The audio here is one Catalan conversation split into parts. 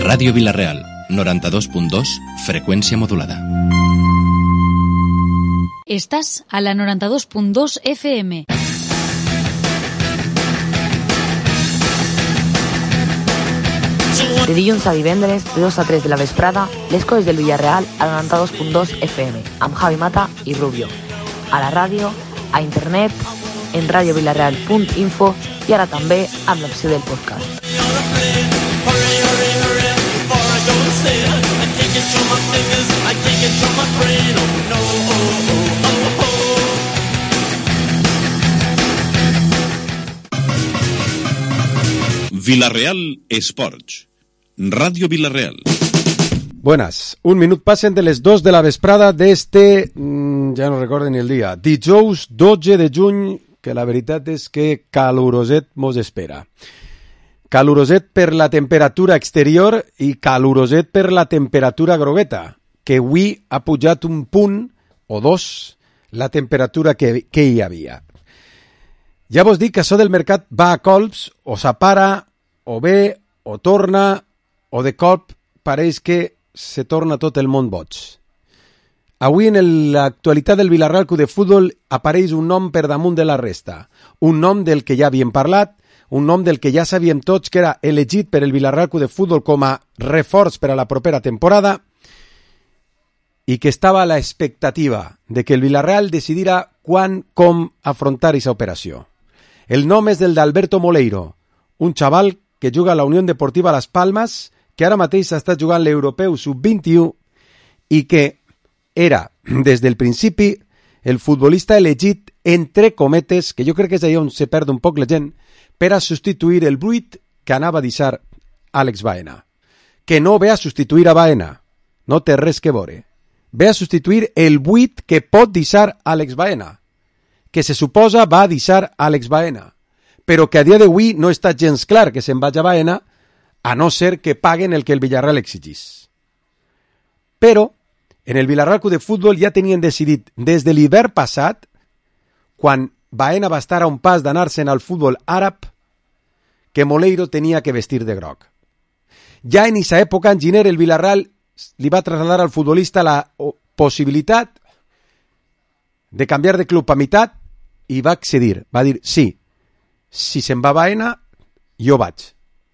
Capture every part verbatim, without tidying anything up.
Ràdio Vila-real, noranta-dos punt dos, freqüència modulada. Estàs a la noranta-dos punt dos F M. De dilluns a divendres, de dos a tres de la vesprada, les coses del Villarreal a noranta-dos punt dos F M, amb Javi Mata i Rubio. A la ràdio, a internet, en radio villarreal punt info i ara també amb l'opció del podcast. Villarreal Esports. Radio Villarreal. Buenas, un minut passen de les dos de la vesprada d'este, mmm, ja no recordo ni el dia, dijous dotze de juny, que la veritat és que caluroset mos espera. Caluroset per la temperatura exterior i caluroset per la temperatura grogueta, que avui ha pujat un punt o dos la temperatura que, que hi havia. Ja vos dic que això del mercat va a colps, o s'apara, o ve, o torna, o de cop pareix que se torna tot el món boig. Avui en l'actualitat del Villarreal Club de Futbol apareix un nom per damunt de la resta. Un nom del que ja havíem parlat, un nom del que ja sabíem tots que era elegit per el Villarreal Club de Futbol com a reforç per a la propera temporada i que estava a l'expectativa de que el Villarreal decidira quan, com afrontar aquesta operació. El nom és del d'Alberto Moleiro, un xaval que juga a la Unió Deportiva Las Palmas, que ara mateix està jugant l'Europeu sub vint i u i que era, des del principi, el futbolista elegit, entre cometes, que jo crec que és allà on se perd un poc la gent, per a substituir el buit que anava a deixar Àlex Baena. Que no ve a substituir a Baena, no té res que veure. Ve a substituir el buit que pot deixar Àlex Baena, que se suposa va a deixar Àlex Baena, però que a dia d'avui no està gens clar que se'n vagi a Baena, a no ser que paguen el que el Villarreal exigís. Però, en el Villarreal Club de Futbol ja tenien decidit des de l'hivern passat, quan Baena va estar a un pas d'anar-se'n al futbol àrab, que Moleiro tenia que vestir de groc. Ja en aquesta època, en Giner, el Villarreal li va traslladar al futbolista la possibilitat de canviar de club a meitat i va accedir. Va dir, sí, si se'n va a Baena, jo vaig.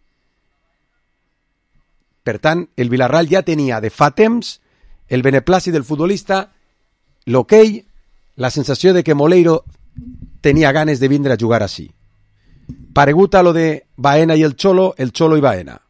Per tant, el Villarreal ja tenia de fa temps el beneplàcit del futbolista, l'hoquei, la sensació de que Moleiro tenia ganes de vindre a jugar així. Paregut a lo de Baena i el Cholo, el Cholo i Baena.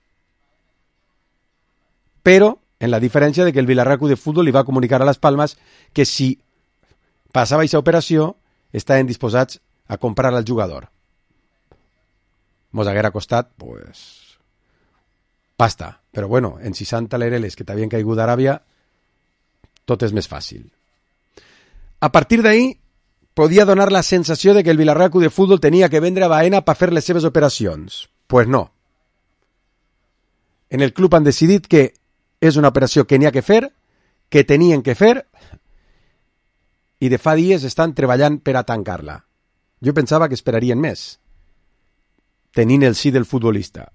Però, en la diferència de que el Villarreal Club de Futbol li va comunicar a Las Palmas que si passava aquesta operació, estaven disposats a comprar al jugador. Mos haguera costat, pues, pasta. Però bueno, en seixanta lereles que t'havien caigut d'Aràbia, tot és més fàcil. A partir d'ahí, podia donar la sensació de que el Villarreal Club de Futbol tenia que vendre a Baena per fer les seves operacions. Pues no. En el club han decidit que és una operació que n'hi ha que fer, que tenien que fer, i de fa dies estan treballant per a tancar-la. Jo pensava que esperarien més, tenint el sí del futbolista.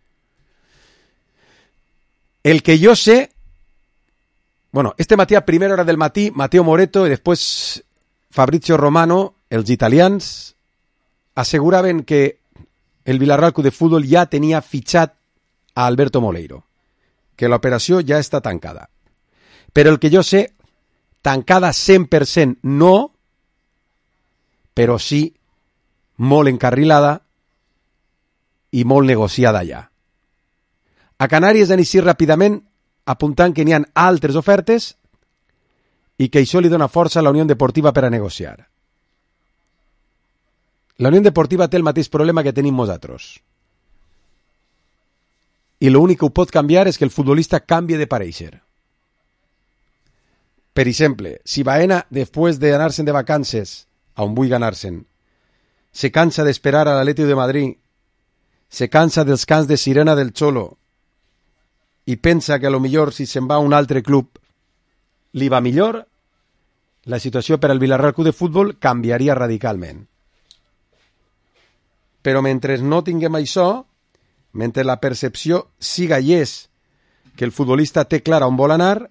El que jo sé, bueno, este matí a primera hora del matí, Matteo Moretto i després Fabrizio Romano, els italians, asseguraven que el Villarreal Club de Futbol ja tenia fitxat a Alberto Moleiro, que l'operació ja està tancada. Però el que jo sé, tancada cent per cent no, però sí molt encarrilada i molt negociada ja. A Canàries han eixit ràpidament apuntant que n'hi ha altres ofertes i que això li dona força a la Unió Deportiva per a negociar. La Unió Deportiva té el mateix problema que tenim nosaltres. I l'únic que ho pot canviar és que el futbolista canvie de pareixer. Per exemple, si Baena, després d'anar-se'n de vacances, on vull anar-se'n, se cansa d'esperar a l'Atlético de Madrid, se cansa dels cants de sirena del Cholo i pensa que a lo millor si se'n va a un altre club li va millor, la situació per al Villarreal Club de Futbol canviaria radicalment. Però mentre no tinguem això, mentre la percepció siga i és que el futbolista té clara on vol anar,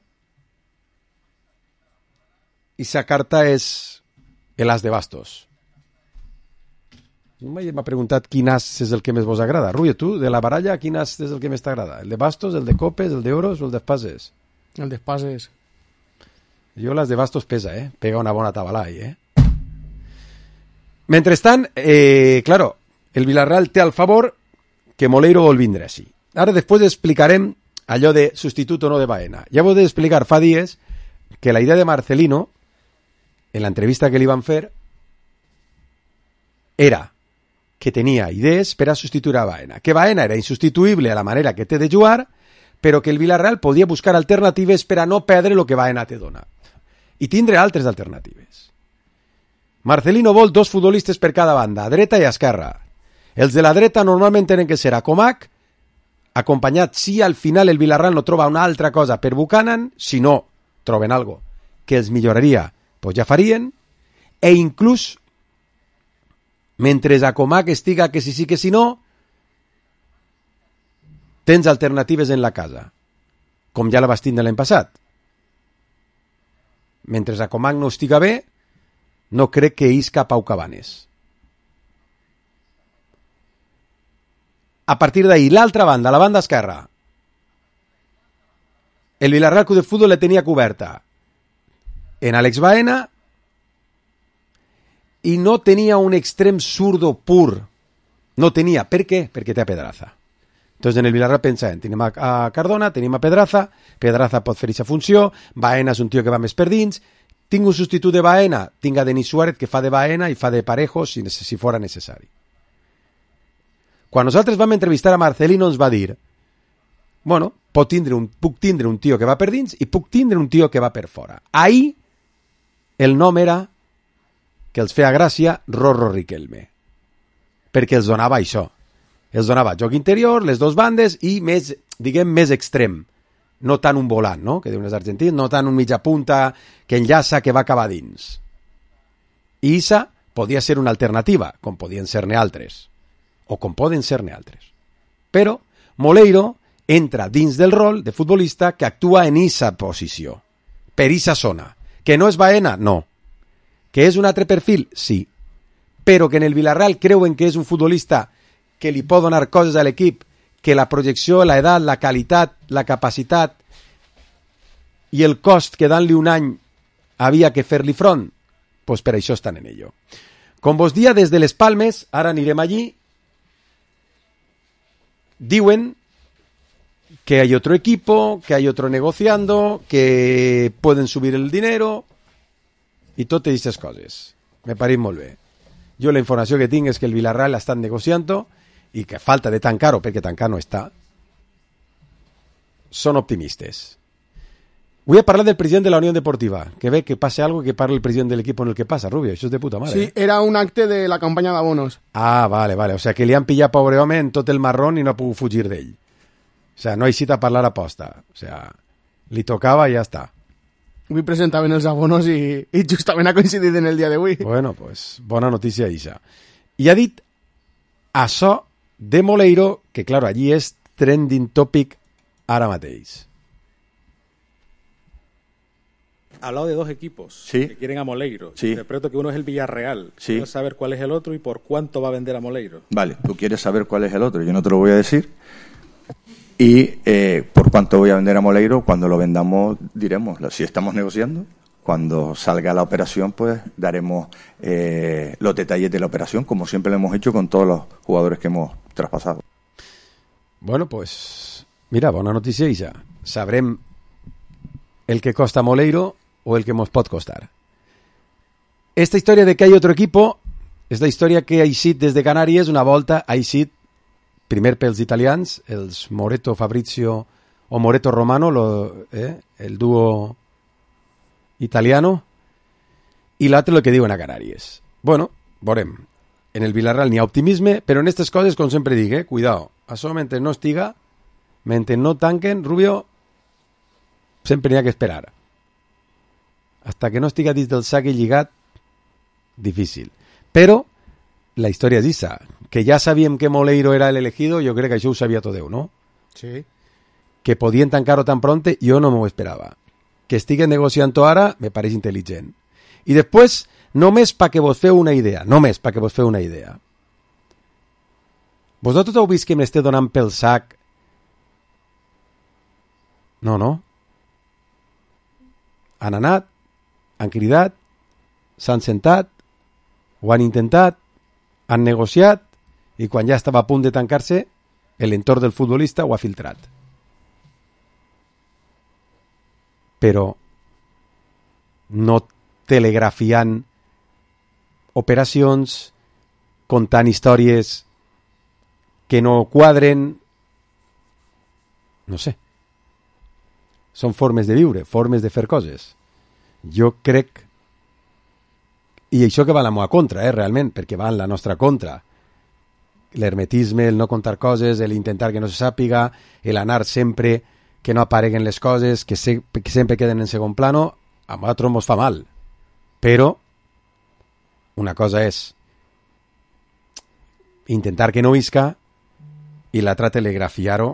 i sa carta és l'as de bastos. Mai m'ha preguntat quin as és el que més vos agrada. Rubio, tu, de la baralla, quin as és el que més t'agrada? El de bastos, el de copes, el d'euros o el d'espases? El d'espases. Jo les de bastos pesa, eh? Pega una bona tabalà, eh? Mentrestant, eh, claro, el Villarreal té al favor que Moleiro vol vindre així. Ara després explicarem allò de substitut o no de Baena. Ja vos he d'explicar fa dies que la idea de Marcelino, en la entrevista que li van fer, era que tenia idees per a substituir a Baena. Que Baena era insubstituïble a la manera que té de jugar, però que el Villarreal podia buscar alternatives per a no perdre el que Baena te dona. I tindre altres alternatives. Marcelino vol dos futbolistes per cada banda, a dreta i a esquerra. Els de la dreta normalment tenen que ser a Comac, acompanyat si al final el Villarreal no troba una altra cosa per Buchanan, si no troben algo que els milloraria, pues ja farien, e inclús mentre a Comac estiga que si sí que si no, tens alternatives en la casa, com ja la vas tindre l'any passat. Mentre a Comac no estiga bé, no crec que isca Pau Cabanes. A partir d'ahí, l'altra banda, la banda esquerra, el Villarreal Club de Fútbol le tenia coberta en Alex Baena i no tenia un extrem zurdo pur. No tenia. Per què? Perquè té a Pedraza. Entonces en el Villarreal pensàvem, tenim a Cardona, tenim a Pedraza, Pedraza pot fer aquesta funció, Baena és un tio que va més per dins, tinc un substitut de Baena, tinc a Denis Suárez que fa de Baena i fa de Parejo si, si fora necessari. Quan nosaltres vam entrevistar a Marcelino ens va dir, bueno, pot tindre un, puc tindre un tio que va per dins i puc tindre un tio que va per fora. Ahí el nom era, que els feia gràcia, Rorro Riquelme, perquè els donava això. Els donava joc interior, les dues bandes i més, diguem, més extrem. No tant un volant, no?, que diuen els argentins, no tant un mitja punta que enllaça, que va acabar dins. I Issa podia ser una alternativa, com podien ser-ne altres, o com poden ser-ne altres. Però Moleiro entra dins del rol de futbolista que actua en issa posició, per issa zona. Que no és Baena? No. Que és un altre perfil? Sí. Però que en el Villarreal creuen que és un futbolista que li pot donar coses a l'equip, que la projecció, la edat, la qualitat, la capacitat i el cost que dant-li un any havia que fer-li front, pues per això estan en ello. Com vos dia des de les Palmes, ara anirem allí, diuen que hay otro equipo, que hay otro negociando, que pueden subir el dinero i totes aquestes coses. Me pareix molt bé. Jo la informació que tinc és que el Villarreal estan negociant i que falta de tan caro, perquè tan caro no està, són optimistes. Vull parlar del president de la Unión Deportiva, que ve que passa algo que parla el president de l'equip en el que passa, Rubio, això és de puta mare. Sí, eh? era un acte de la campanya d'abonos. Ah, vale, vale, o sea que li han pillat pobre home en tot el marrón i no ha pogut fugir d'ell. O sea, no ha eixit a parlar a posta, o sea, li tocava i ja està. Avui presentaven els abonos i, i justament ha coincidit en el dia d'avui. Bueno, pues, bona notícia ixa. I ha dit això de Moleiro, que claro, allí és trending topic ara mateix. Ha hablado de dos equipos sí. que quieren a Moleiro. Sí. Interpreto que uno es el Villarreal. Sí. Quiero saber cuál es el otro y por cuánto va a vender a Moleiro. Vale, tú quieres saber cuál es el otro, yo no te lo voy a decir. Y eh, por cuánto voy a vender a Moleiro, cuando lo vendamos diremos, si estamos negociando, cuando salga la operación pues daremos eh, los detalles de la operación, como siempre lo hemos hecho con todos los jugadores que hemos traspasado. Bueno, pues mira, bona notícia ixa. Sabrem el que costa Moleiro o el que nos pot costar. Esta historia de que hay otro equipo és la història que ha eixit des de Canàries, una volta ha eixit primer pels italians, els Moreto Fabrizio o Moreto Romano, lo, eh, el dúo italiano, i l'altre el que diuen a Canàries. Bueno, veurem. En el Villarreal n'hi ha optimisme, però en aquestes coses, com sempre dic, eh, cuidao. Això mentre no estiga, mentre no tanquen, Rubio, sempre n'hi ha que esperar. Hasta que no estiga dins del sac i lligat, difícil. Però la història és issa, que ja sabíem que Moleiro era l'elegido, jo crec que això ho sabia tot Déu, no? Sí. Que podien tancar-ho tan pronte, jo no m'ho esperava. Que estiguen negociant-ho ara, me pareix intel·ligent. I després, només perquè vos feu una idea, només perquè vos feu una idea. Vosaltres heu vist que m'esté donant pel sac? No, no. Han anat, han cridat, s'han sentat, ho han intentat, han negociat, i quan ja estava a punt de tancar-se, l'entorn del futbolista ho ha filtrat. Però no telegrafiant operacions, contant històries que no quadren, no sé. Són formes de viure, formes de fer coses. Jo crec, i això que va a la meva contra, eh, realment, perquè va en la nostra contra. L'hermetisme, el no contar coses, l'intentar que no se sàpiga, l'anar sempre que no apareguen les coses, que, se, que sempre queden en segon plano, a nosaltres mos fa mal. Però una cosa és intentar que no isca i l'altra telegrafiar-ho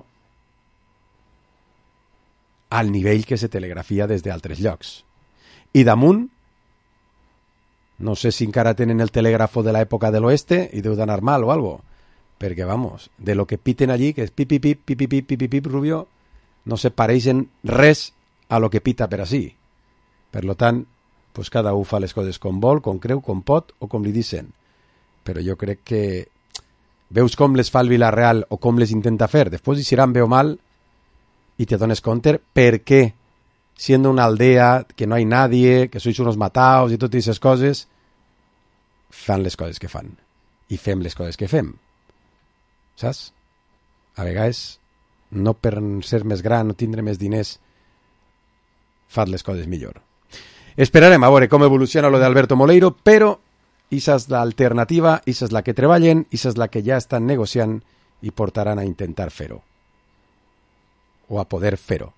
al nivell que se telegrafia des d'altres llocs. I damunt, no sé si encara tenen el telègrafo de l'època de l'oeste i deu d'anar mal o algo, perquè, vamos, de lo que piten allí, que és pip, pip, pip, pip, pip, pip, pip, pip, Rubio, no se pareixen res a lo que pita per ací. Per lo tant, pues cada un fa les coses com vol, com creu, com pot o com li dicen. Però jo crec que veus com les fa el Villarreal o com les intenta fer, després hi seran bé o mal i te dones compte per què, siendo una aldea, que no hay nadie, que sois unos mataos i totes aquestes coses, fan les coses que fan. I fem les coses que fem. Saps? A vegades, no per ser més gran o tindre més diners, fas les coses millor. Esperarem a veure com evoluciona lo d'Alberto Moleiro, però esa és l'alternativa, esa és la que treballen, esa és la que ja estan negociant i portaran a intentar fer-ho. O a poder fer-ho.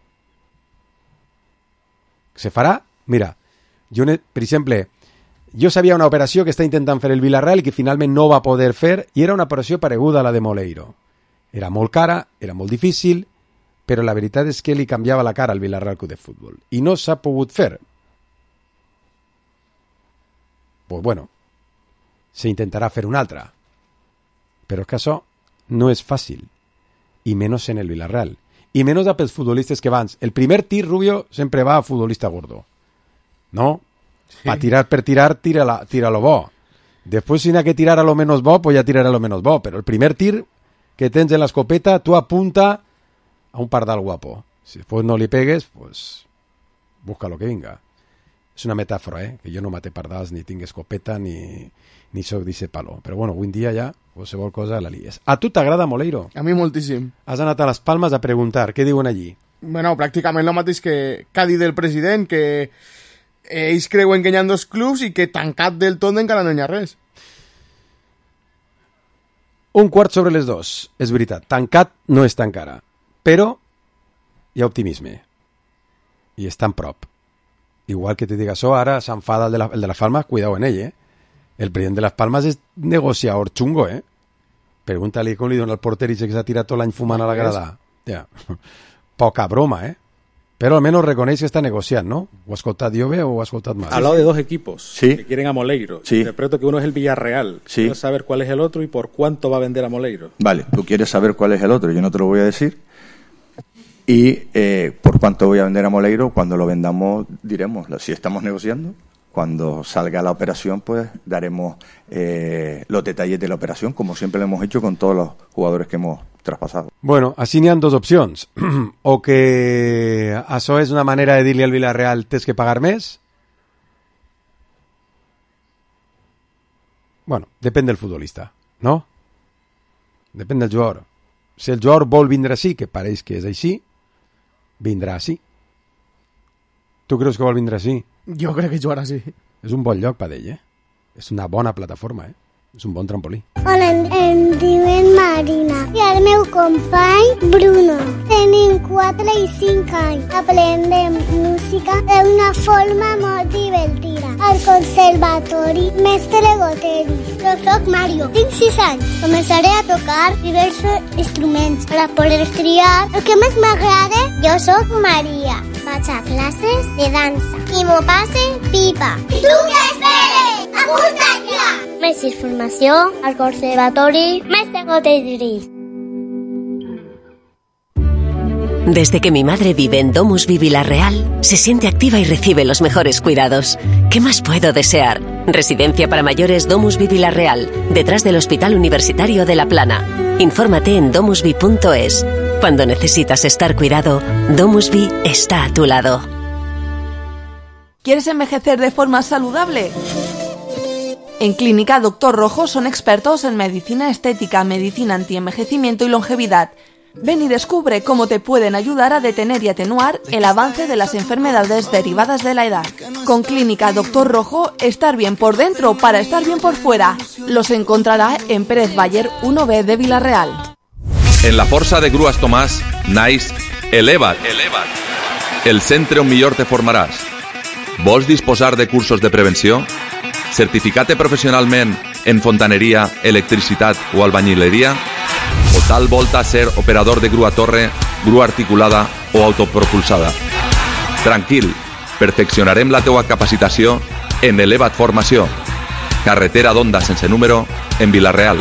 Se farà? Mira, jo, per exemple, jo sabia una operació que està intentant fer el Villarreal i que finalment no va poder fer, i era una operació pareguda a la de Moleiro. Era molt cara, era molt difícil, però la veritat és que li canviava la cara al Villarreal Club de Futbol. I no s'ha pogut fer. Pues bueno, se intentarà fer una altra. Però és que això no és fàcil. I menys en el Villarreal. I menys a pels futbolistes que abans. El primer tir, Rubio, sempre va a futbolista gordo. No? Sí. A tirar per tirar, tira, tira lo bo. Després, si n'ha que tirar a lo menos bo, pues ja tirarà a lo menos bo. Però el primer tir que tens en l'escopeta, tu apunta a un pardal guapo. Si després no li pegues, pues busca lo que vinga. És una metàfora, eh? Que jo no mate pardals, ni tinc escopeta, ni, ni soc d'eixe palo. Però bueno, avui en dia ja qualsevol cosa la lies. A tu t'agrada Moleiro? A mi moltíssim. Has anat a les Palmes a preguntar, què diuen allí? Bueno, pràcticament el mateix que, que ha dit el president, que ells creuen que hi ha dos clubs i que tancat del tot encara no hi ha res. Un quart sobre les dos, és veritat. Tancat no està encara, però hi ha optimisme. I està en prop. Igual que te diga això, ara s'enfada el de, la, el de Las Palmas, cuidado en ell, eh? El president de Las Palmas és negociador xungo, eh? Pregunta-li com li dona el porter i que s'ha tirat tot l'any fumant a la grada. Ja. Poca broma, eh? Pero al menos reconeix que está negociando, ¿no? ¿O has escoltat yo o has escoltat mal? Al lado de dos equipos sí. que quieren a Moleiro. Sí. Interpreto que uno es el Villarreal. Sí. Quiero saber cuál es el otro y por cuánto va a vender a Moleiro. Vale, tú quieres saber cuál es el otro, yo no te lo voy a decir. Y eh, por cuánto voy a vender a Moleiro, cuando lo vendamos diremos. Si estamos negociando, cuando salga la operación, pues daremos eh, los detalles de la operación, como siempre lo hemos hecho con todos los jugadores que hemos traspasado. Bueno, així n'hi ha dues opcions. O que això és una manera de dir-li al Villarreal tens que pagar més. Bueno, depèn del futbolista, no? Depèn del jugador. Si el jugador vol vindre així, que pareix que és així, vindrà així. Tu creus que vol vindre així? Jo crec que jugarà així. És un bon lloc per ell, eh? És una bona plataforma, eh? És un bon trampolí. Hola, em, em diuen Marina i el meu company Bruno. Tenim quatre i cinc anys. Aprendem música d'una forma molt divertida. Al conservatori Mestre Goteri. Jo soc Mario, tinc sis anys. Començaré a tocar diversos instruments per a poder triar el que més m'agrada. Jo soc Maria. Vaig a classes de dansa i m'ho passe pipa. I tu què esperes? Apunta't ja! Més informació al conservatori Mestre Goteri. Desde que mi madre vive en Domus Vi Vilarreal, se siente activa y recibe los mejores cuidados. ¿Qué más puedo desear? Residencia para mayores Domus Vi Vilarreal, detrás del Hospital Universitario de La Plana. Infórmate en domusvi punto es. Cuando necesitas estar cuidado, Domus Vi está a tu lado. ¿Quieres envejecer de forma saludable? En Clínica Doctor Rojo son expertos en medicina estética, medicina antienvejecimiento y longevidad. Ven y descubre cómo te pueden ayudar a detener y atenuar el avance de las enfermedades derivadas de la edad. Con Clínica Doctor Rojo, estar bien por dentro para estar bien por fuera. Los encontrará en Pérez Bayer uno B de Vilarreal. En la Força de Grues Tomàs, naix Eleva't. Eleva't. El centre on millor te formaràs. Vols disposar de cursos de prevenció? Certificat-te professionalment en fontaneria, electricitat o albañileria? O tal volta ser operador de grua torre, grua articulada o autopropulsada? Tranquil, perfeccionarem la teua capacitació en Eleva't Formació. Carretera d'Onda sense número, en Vilarreal.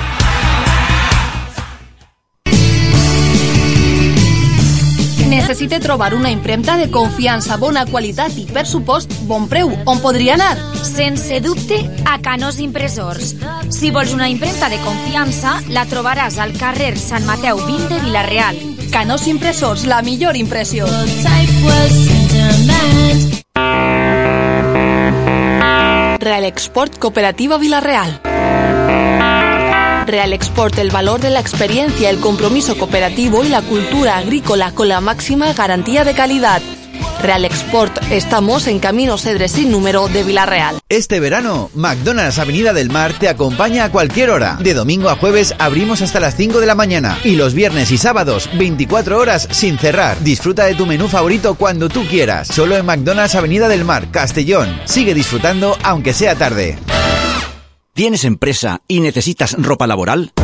Necessite trobar una impremta de confiança, bona qualitat i, per supost, bon preu. On podria anar? Sense dubte, a Canós Impressors. Si vols una impremta de confiança, la trobaràs al carrer Sant Mateu vint de Vilarreal. Canós Impressors, la millor impressió. Real Export Cooperativa Vilarreal. Real Export, el valor de la experiencia, el compromiso cooperativo y la cultura agrícola con la máxima garantía de calidad. Real Export, estamos en Camino Cedres sin número de Vilarreal. Este verano, McDonald's Avenida del Mar te acompaña a cualquier hora. De domingo a jueves abrimos hasta las cinco de la mañana y los viernes y sábados veinticuatro horas sin cerrar. Disfruta de tu menú favorito cuando tú quieras. Solo en McDonald's Avenida del Mar, Castellón. Sigue disfrutando aunque sea tarde. ¿Tienes empresa y necesitas ropa laboral?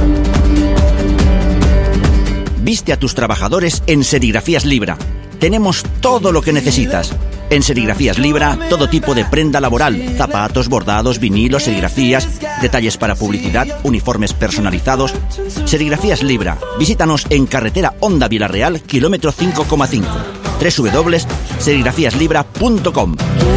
Viste a tus trabajadores en Serigrafías Libra. Tenemos todo lo que necesitas. En Serigrafías Libra, todo tipo de prenda laboral, zapatos, bordados, vinilos, serigrafías, detalles para publicidad, uniformes personalizados. Serigrafías Libra. Visítanos en carretera Onda Vilarreal, kilómetro cinco coma cinco. doble u doble u doble u punt serigrafías libra punt com.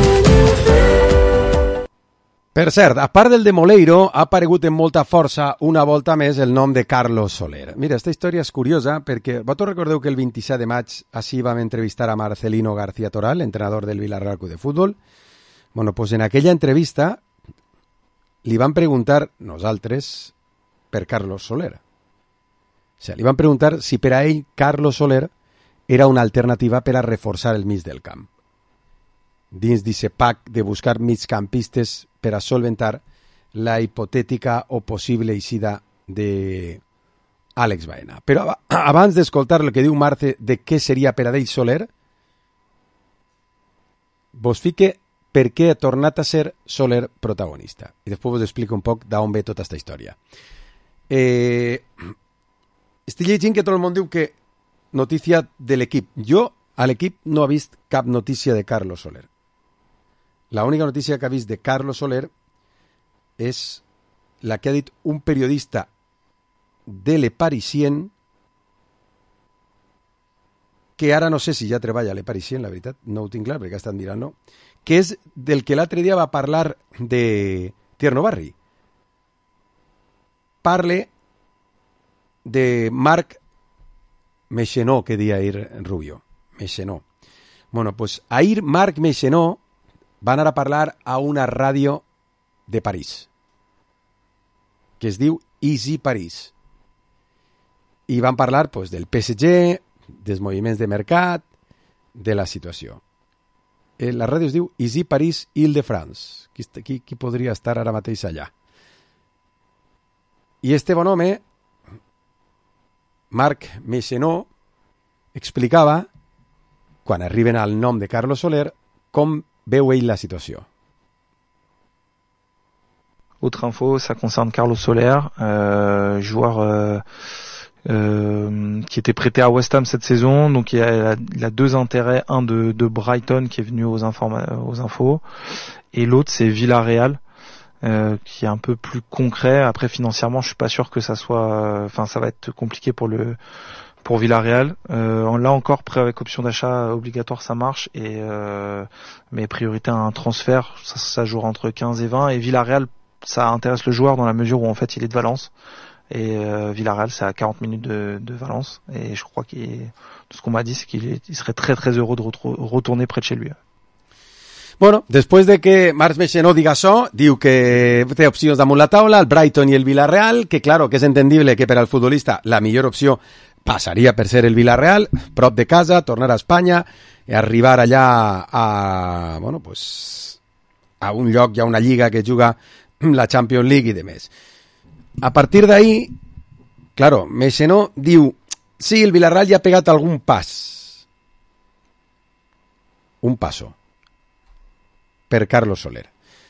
Per cert, a part del de Moleiro, ha aparegut en molta força una volta més el nom de Carlos Soler. Mira, esta història és curiosa perquè vosaltres recordeu que el vint-i-set de maig així vam entrevistar a Marcelino García Toral, entrenador del Vilarreal Club de Futbol. Bueno, pues en aquella entrevista li van preguntar nosaltres per Carlos Soler. O sigui, li van preguntar si per a ell Carlos Soler era una alternativa per a reforçar el mig del camp. Dins d'aquest pack de buscar migcampistes per a solventar la hipotètica o possible eixida de Àlex Baena. Però abans d'escoltar el que diu Marce de què seria per a ell Soler, vos fique per què ha tornat a ser Soler protagonista. I després vos explico un poc d'on ve tota aquesta història. Eh, estic llegint que tot el món diu que notícia de l'equip. Jo a l'equip no he vist cap notícia de Carlos Soler. La única notícia que ha vist de Carlos Soler és la que ha dit un periodista de Le Parisien, que ara no sé si ja treballa a Le Parisien, la veritat, no ho tinc clar perquè ha estat mirant, no? Que és del que l'altre dia va parlar de Tierno Barri. Parle de Marc Mechenó, que dia ahir Rubio. Mechenó. Bueno, pues ahir Marc Mechenó va anar a parlar a una ràdio de París, que es diu Easy París. I van parlar pues, del P S G, dels moviments de mercat, de la situació. Eh, la ràdio es diu Easy París Île-de-France. Qui, qui, qui podria estar ara mateix allà? I este bon home, Marc Mechenot, explicava, quan arriben al nom de Carlos Soler, com veu ell la situació. Autre info, ça concerne Carlos Soler, euh, joueur euh, euh, qui était prêté à West Ham cette saison. Donc il a, il a deux intérêts, un de, de Brighton qui est venu aux, informa- aux infos, et l'autre c'est Villarreal, euh, qui est un peu plus concret. Après financièrement, je suis pas sûr que ça soit, enfin ça va être compliqué pour le pour Villarreal. Euh, là encore, prêt avec option d'achat obligatoire, ça marche. Et euh, mais priorité à un transfert, ça, ça jouera entre quinze et vingt. Et Villarreal, ça intéresse le joueur dans la mesure où en fait il est de Valence. Et euh, Villarreal, c'est à quarante minutes de, de Valence. Et je crois qu'il, tout ce qu'on m'a dit, c'est qu'il est, il serait très très heureux de retro- retourner près de chez lui. Bueno, després de que Marc Mechenot diga això, diu que té opcions damunt la taula, el Brighton i el Villarreal, que claro, que és entendible que per al futbolista la millor opció passaria per ser el Villarreal, prop de casa, tornar a Espanya i arribar allà a, bueno, pues, a un lloc, ja una lliga que juga la Champions League i demés. A partir d'ahí, claro, Mechenot diu, sí, el Villarreal ja ha pegat algun pas. Un paso. Per Carlos Soler.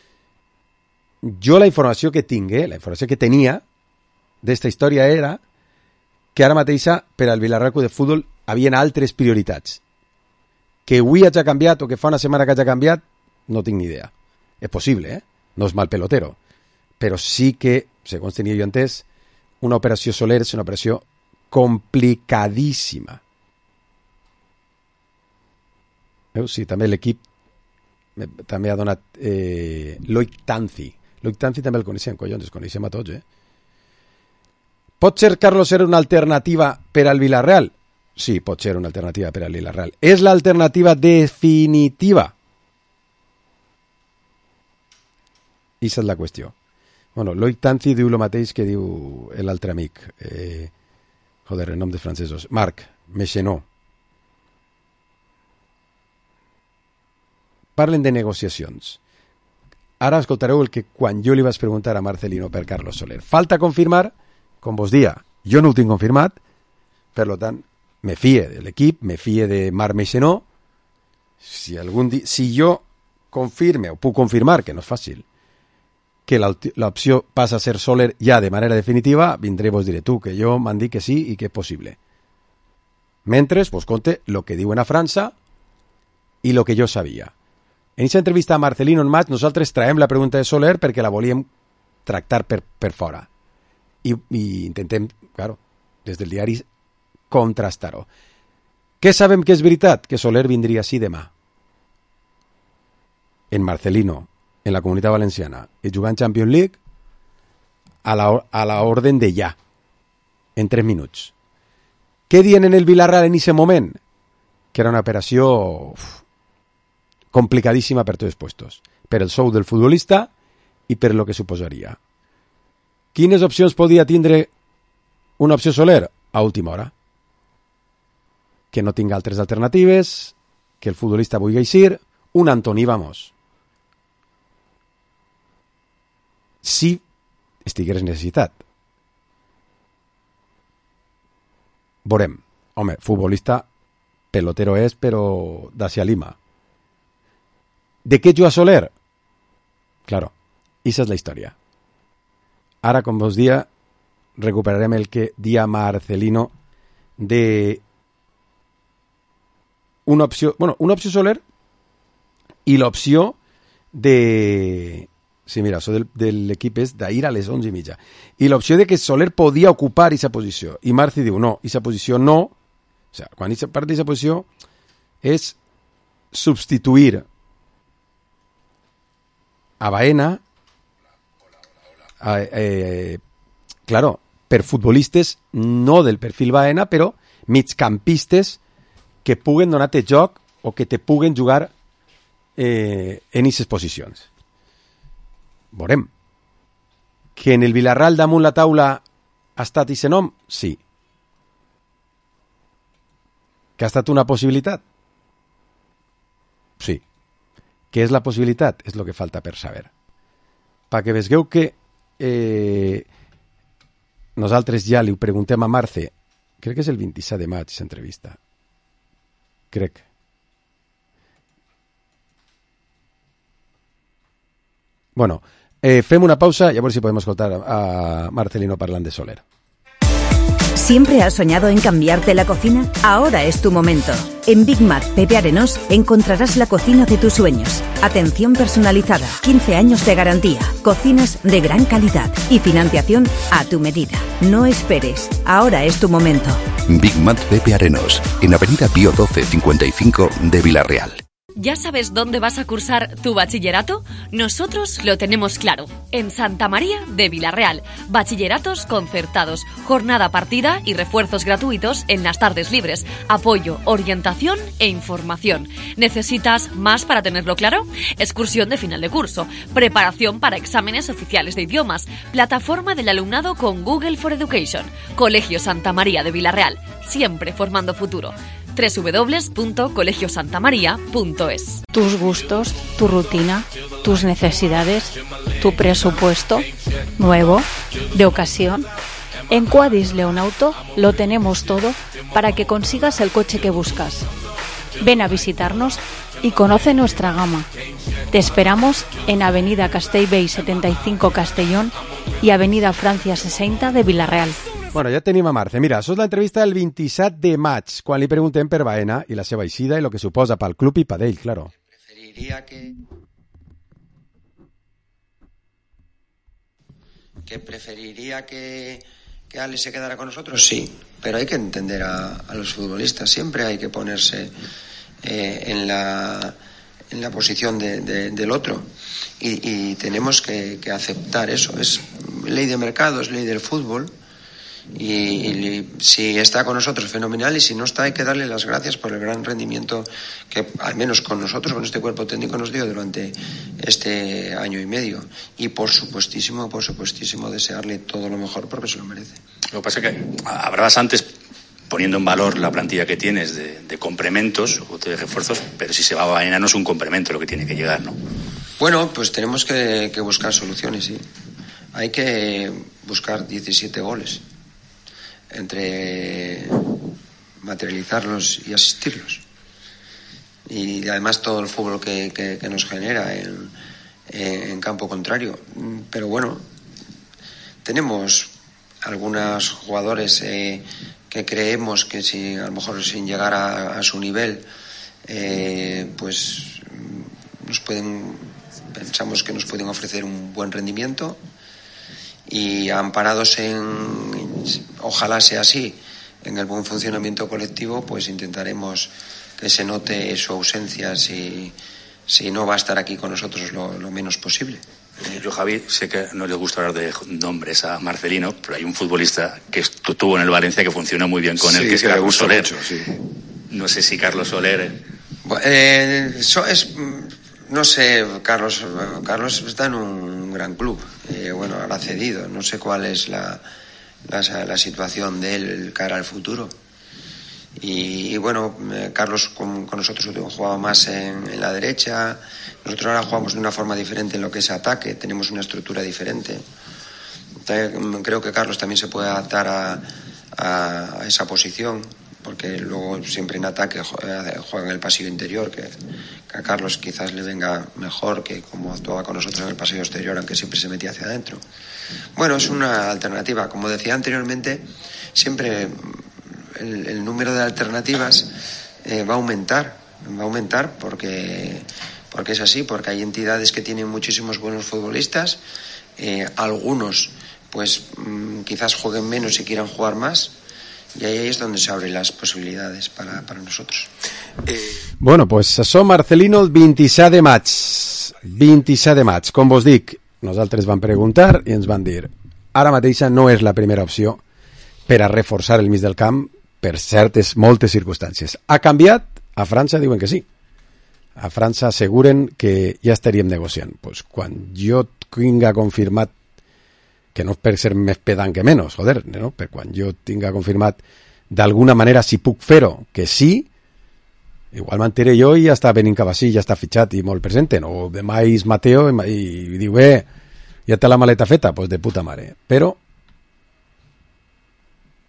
Jo la informació que tingué, la informació que tenia d'esta història era que ara mateixa per al Villarreal Club de Futbol havien altres prioritats. Que avui hagi canviat o que fa una setmana que hagi canviat, no tinc ni idea. És possible, eh? No és mal pelotero. Però sí que, segons tenia jo entès, una operació Soler és una operació complicadíssima. Veus? Sí, també l'equip també ha donat eh, Loic Tanzi. Loic Tanzi també el coneixem, collons, els coneixem a tots, eh? Pot ser Carlos Soler una alternativa per al Villarreal? Sí, pot ser una alternativa per al Villarreal. És l'alternativa definitiva? I és la qüestió. Bueno, Loic Tanzi diu el mateix que diu l'altre amic. Eh, joder, el nom de francesos. Marc Mechenot. Parlen de negociacions. Ara escoltareu el que quan jo li vaig preguntar a Marcelino per Carlos Soler. Falta confirmar, com vos dia, jo no ho tinc confirmat, per tant, me fie de l'equip, me fie de Marc Mechenot. Si, algun di... si jo confirme, o puc confirmar, que no és fàcil, que l'opció passa a ser Soler ja de manera definitiva, vindré i vos diré tu, que jo m'han dit que sí i que és possible. Mentre vos conte el que diuen a França i el que jo sabia. En aquesta entrevista a Marcelino en maig nosaltres traiem la pregunta de Soler perquè la volíem tractar per, per fora. I, i intentem, claro, des del diari contrastar-ho. Què sabem que és veritat? Que Soler vindria així demà. En Marcelino, en la Comunitat Valenciana, i jugant Champions League a la, a la orden de ja, en tres minuts. Què dien en el Villarreal en aquest moment? Que era una operació uf, complicadíssima per tots els puestos. Per el sou del futbolista i per lo que suposaria. Quines opcions podia tindre una opció Soler? A última hora. Que no tinga altres alternatives, que el futbolista vulgui eixir, un Antoni Vamos. Si estigués necessitat. Veurem. Home, futbolista pelotero és, però d'Asia Lima. ¿De qué juga Soler? Claro, esa es la historia. Ara, com vos dia, recuperarem el que dia Marcelino de una opció, bueno, una opció Soler i l'opció de... Sí, mira, això del, de l'equip és d'ahir a les onze i mitja. I l'opció de que Soler podia ocupar aquesta posició. I Marci diu, no, aquesta posició no. O sigui, quan part d'aquesta posició és substituir a Baena, a, eh, claro, per futbolistes no del perfil Baena, però migcampistes que puguen donar-te joc o que te puguen jugar eh, en aquestes posicions. Veurem. Que en el Villarreal damunt la taula ha estat aquest nom? Sí. Que ha estat una possibilitat? Sí. Què és la possibilitat? És el que falta per saber. Perquè veieu que eh, nosaltres ja li ho preguntem a Marce, crec que és el vint-i-set de maig, l'entrevista. Crec. Bueno, eh, fem una pausa y a ver si podemos escoltar a Marcelino parlant de Soler. ¿Siempre has soñado en cambiarte la cocina? Ahora es tu momento. En Big Mac Pepe Arenós encontrarás la cocina de tus sueños. Atención personalizada, quince años de garantía, cocinas de gran calidad y financiación a tu medida. No esperes, ahora es tu momento. Big Mac Pepe Arenós, en Avenida Pío doce cincuenta y cinco de Villarreal. ¿Ya sabes dónde vas a cursar tu bachillerato? Nosotros lo tenemos claro. En Santa María de Villarreal. Bachilleratos concertados, jornada partida y refuerzos gratuitos en las tardes libres. Apoyo, orientación e información. ¿Necesitas más para tenerlo claro? Excursión de final de curso. Preparación para exámenes oficiales de idiomas. Plataforma del alumnado con Google for Education. Colegio Santa María de Villarreal. Siempre formando futuro. doble u doble u doble u punto colegio santa maría punto es. Tus gustos, tu rutina, tus necesidades, tu presupuesto, nuevo, de ocasión. En Quadis Leonauto lo tenemos todo para que consigas el coche que buscas. Ven a visitarnos y conoce nuestra gama. Te esperamos en Avenida Castellbell setenta y cinco Castellón y Avenida Francia sesenta de Villarreal. Bueno, ja tenim a Marce. Mira, això és l'entrevista del vint-i-set de maig, quan li preguntem per Baena i la seva eixida i el que suposa pel club i per ell, claro. Preferiría que... que preferiría que, que Ale se quedara con nosotros, sí, pero hay que entender a, a los futbolistas, siempre hay que ponerse eh, en la en la posición de, de, del otro y, y tenemos que, que aceptar eso, es ley de mercado, es ley del fútbol. Y, y si está con nosotros, fenomenal, y si no está, hay que darle las gracias por el gran rendimiento que al menos con nosotros, con este cuerpo técnico, nos dio durante este año y medio, y por supuestísimo, por supuestísimo desearle todo lo mejor porque se lo merece. Lo que pasa es que hablabas antes poniendo en valor la plantilla que tienes de, de complementos o de refuerzos, pero si se va a Baena no es un complemento lo que tiene que llegar, ¿no? Bueno, pues tenemos que, que buscar soluciones, sí. Hay que buscar diecisiete goles entre materializarlos y asistirlos, y además todo el fútbol que, que, que nos genera en, en campo contrario. Pero bueno, tenemos algunos jugadores eh, que creemos que si a lo mejor sin llegar a, a su nivel eh, pues nos pueden, pensamos que nos pueden ofrecer un buen rendimiento, y amparados en, ojalá sea así, en el buen funcionamiento colectivo, pues intentaremos que se note su ausencia si, si no va a estar aquí con nosotros lo, lo menos posible. Yo, Javi, sé que no le gusta hablar de nombres a Marcelino, pero hay un futbolista que estuvo en el Valencia que funcionó muy bien con él, sí, que es que Carlos Soler. Mucho, sí. No sé si Carlos Soler... Eh, eso es... No sé, Carlos Carlos está en un gran club, eh, bueno, ahora cedido, no sé cuál es la, la, la situación de él cara al futuro. Y, y bueno, eh, Carlos con, con nosotros jugaba más en, en la derecha, nosotros ahora jugamos de una forma diferente en lo que es ataque, tenemos una estructura diferente. Entonces, creo que Carlos también se puede adaptar a, a, a esa posición, porque luego siempre en ataque juega en el pasillo interior, que, que a Carlos quizás le venga mejor que como actuaba con nosotros en el pasillo exterior, aunque siempre se metía hacia adentro. Bueno, es una alternativa. Como decía anteriormente, siempre el, el número de alternativas eh, va a aumentar, va a aumentar porque, porque es así, porque hay entidades que tienen muchísimos buenos futbolistas, eh, algunos pues mmm, quizás jueguen menos y quieran jugar más, y ahí es donde se abren las posibilidades para, para nosotros. Eh... Bueno, pues això, Marcelino, el vint-i-set de maig. vint-i-set de maig. Com vos dic, nosaltres vam preguntar i ens van dir ara mateixa no és la primera opció per a reforçar el mig del camp per certes, moltes circumstàncies. Ha canviat? A França diuen que sí. A França asseguren que ja estaríem negociant. Pues quan jo tinga confirmat, que no per ser més pedant que menys, joder, no? Per quan jo tinga confirmat d'alguna manera si puc fer-ho, que sí, igual m'enteré jo i ja està venint cap així, ja està fitxat i molt present, o demà és Mateo i, i diu, eh, ja té la maleta feta, pues de puta mare. Però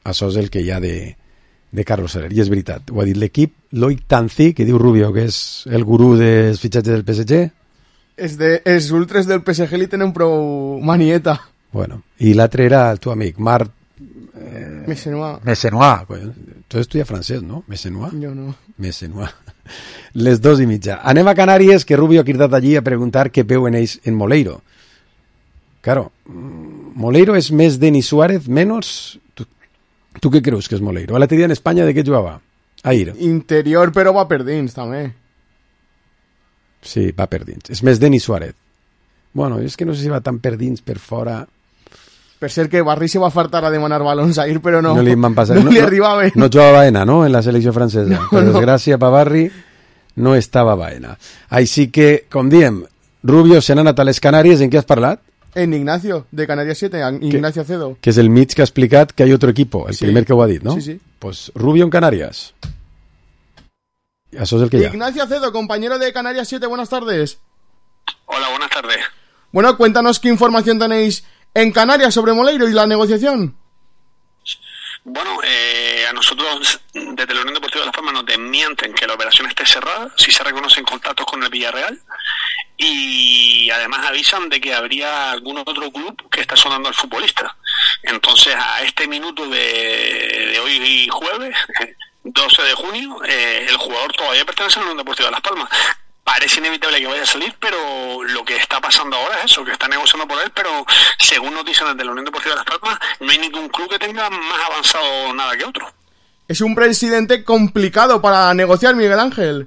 Això és el que hi ha de, de Carlos Soler. I és veritat, ho ha dit l'equip. Loic Tanzi, que diu Rubio que és el gurú dels fitxatges del P S G. És de, els ultres del P S G li tenen prou manieta. Bueno, i l'altre era el teu amic, Marc... Eh, Messenois. Messenois. Tu estudies francès, no? Messenois? Jo no. Messenois. Les dos i mitja. Anem a Canàries, que Rubio ha cridat allí a preguntar què veuen ells en Moleiro. Claro, Moleiro és més Denis Suárez, menos... ¿Tú, ¿Tú qué creus que és Moleiro? L'altre dia en Espanya de què jugava? Ahir. Interior, però va per dins, també. Sí, va per dins. És més Denis Suárez. Bueno, és que no sé si va tan per dins, per fora... Per ser que Barry se va fartar a demanar balons a ir, però no, no li, van passar. no no li no, arribava. No jugava Baena, no?, en la selecció francesa. No, per desgràcia, per Barry no estava Baena. Així que, com diem, Rubio se n'ha anat a les Canàries. En què has parlat? En Ignacio, de Canarias siete, Ignacio Acedo. Que és el mig que ha explicat que hi ha otro equipo, el sí. primer que ho ha dit, ¿no? Sí, sí. Pues Rubio en Canarias. Eso es el que ya. Ignacio Acedo, compañero de Canarias siete, buenas tardes. Hola, buenas tardes. Bueno, cuéntanos qué información tenéis en Canarias sobre Moleiro y la negociación. Bueno, eh, a nosotros desde la Unión Deportiva de Las Palmas nos desmienten que la operación esté cerrada, si se reconocen contactos con el Villarreal, y además avisan de que habría algún otro club que está sonando al futbolista. Entonces, a este minuto de, de hoy jueves, doce de junio, eh, el jugador todavía pertenece a la Unión Deportiva de Las Palmas. Parece inevitable que vaya a salir, pero lo que está pasando ahora es eso, que está negociando por él, pero según noticias desde la Unión Deportiva de Las Palmas, no hay ningún club que tenga más avanzado nada que otro. Es un presidente complicado para negociar, Miguel Ángel.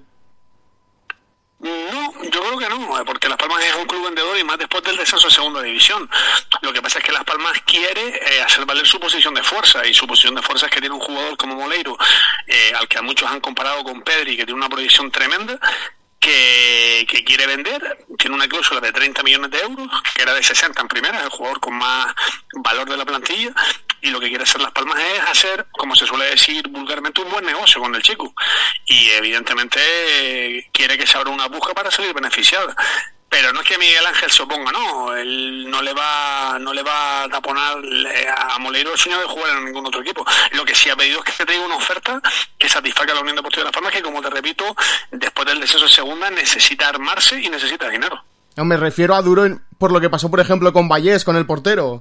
No, yo creo que no, porque Las Palmas es un club vendedor y más después del descenso de segunda división. Lo que pasa es que Las Palmas quiere eh, hacer valer su posición de fuerza, y su posición de fuerza es que tiene un jugador como Moleiro, eh, al que a muchos han comparado con Pedri, que tiene una proyección tremenda, Que, que quiere vender, tiene una cláusula de treinta millones de euros, que era de sesenta en primera, el jugador con más valor de la plantilla, y lo que quiere hacer Las Palmas es hacer, como se suele decir vulgarmente, un buen negocio con el chico, y evidentemente eh, quiere que se abra una puja para salir beneficiada. Pero no es que Miguel Ángel se oponga, no, él no le va no le va a taponar a Moleiro el sueño de jugar en ningún otro equipo. Lo que sí ha pedido es que se traiga una oferta que satisfaga a la Unión Deportiva de Las Palmas, que, como te repito, después del descenso de segunda necesita armarse y necesita dinero. No, me refiero a duro en, por lo que pasó, por ejemplo, con Vallés, con el portero.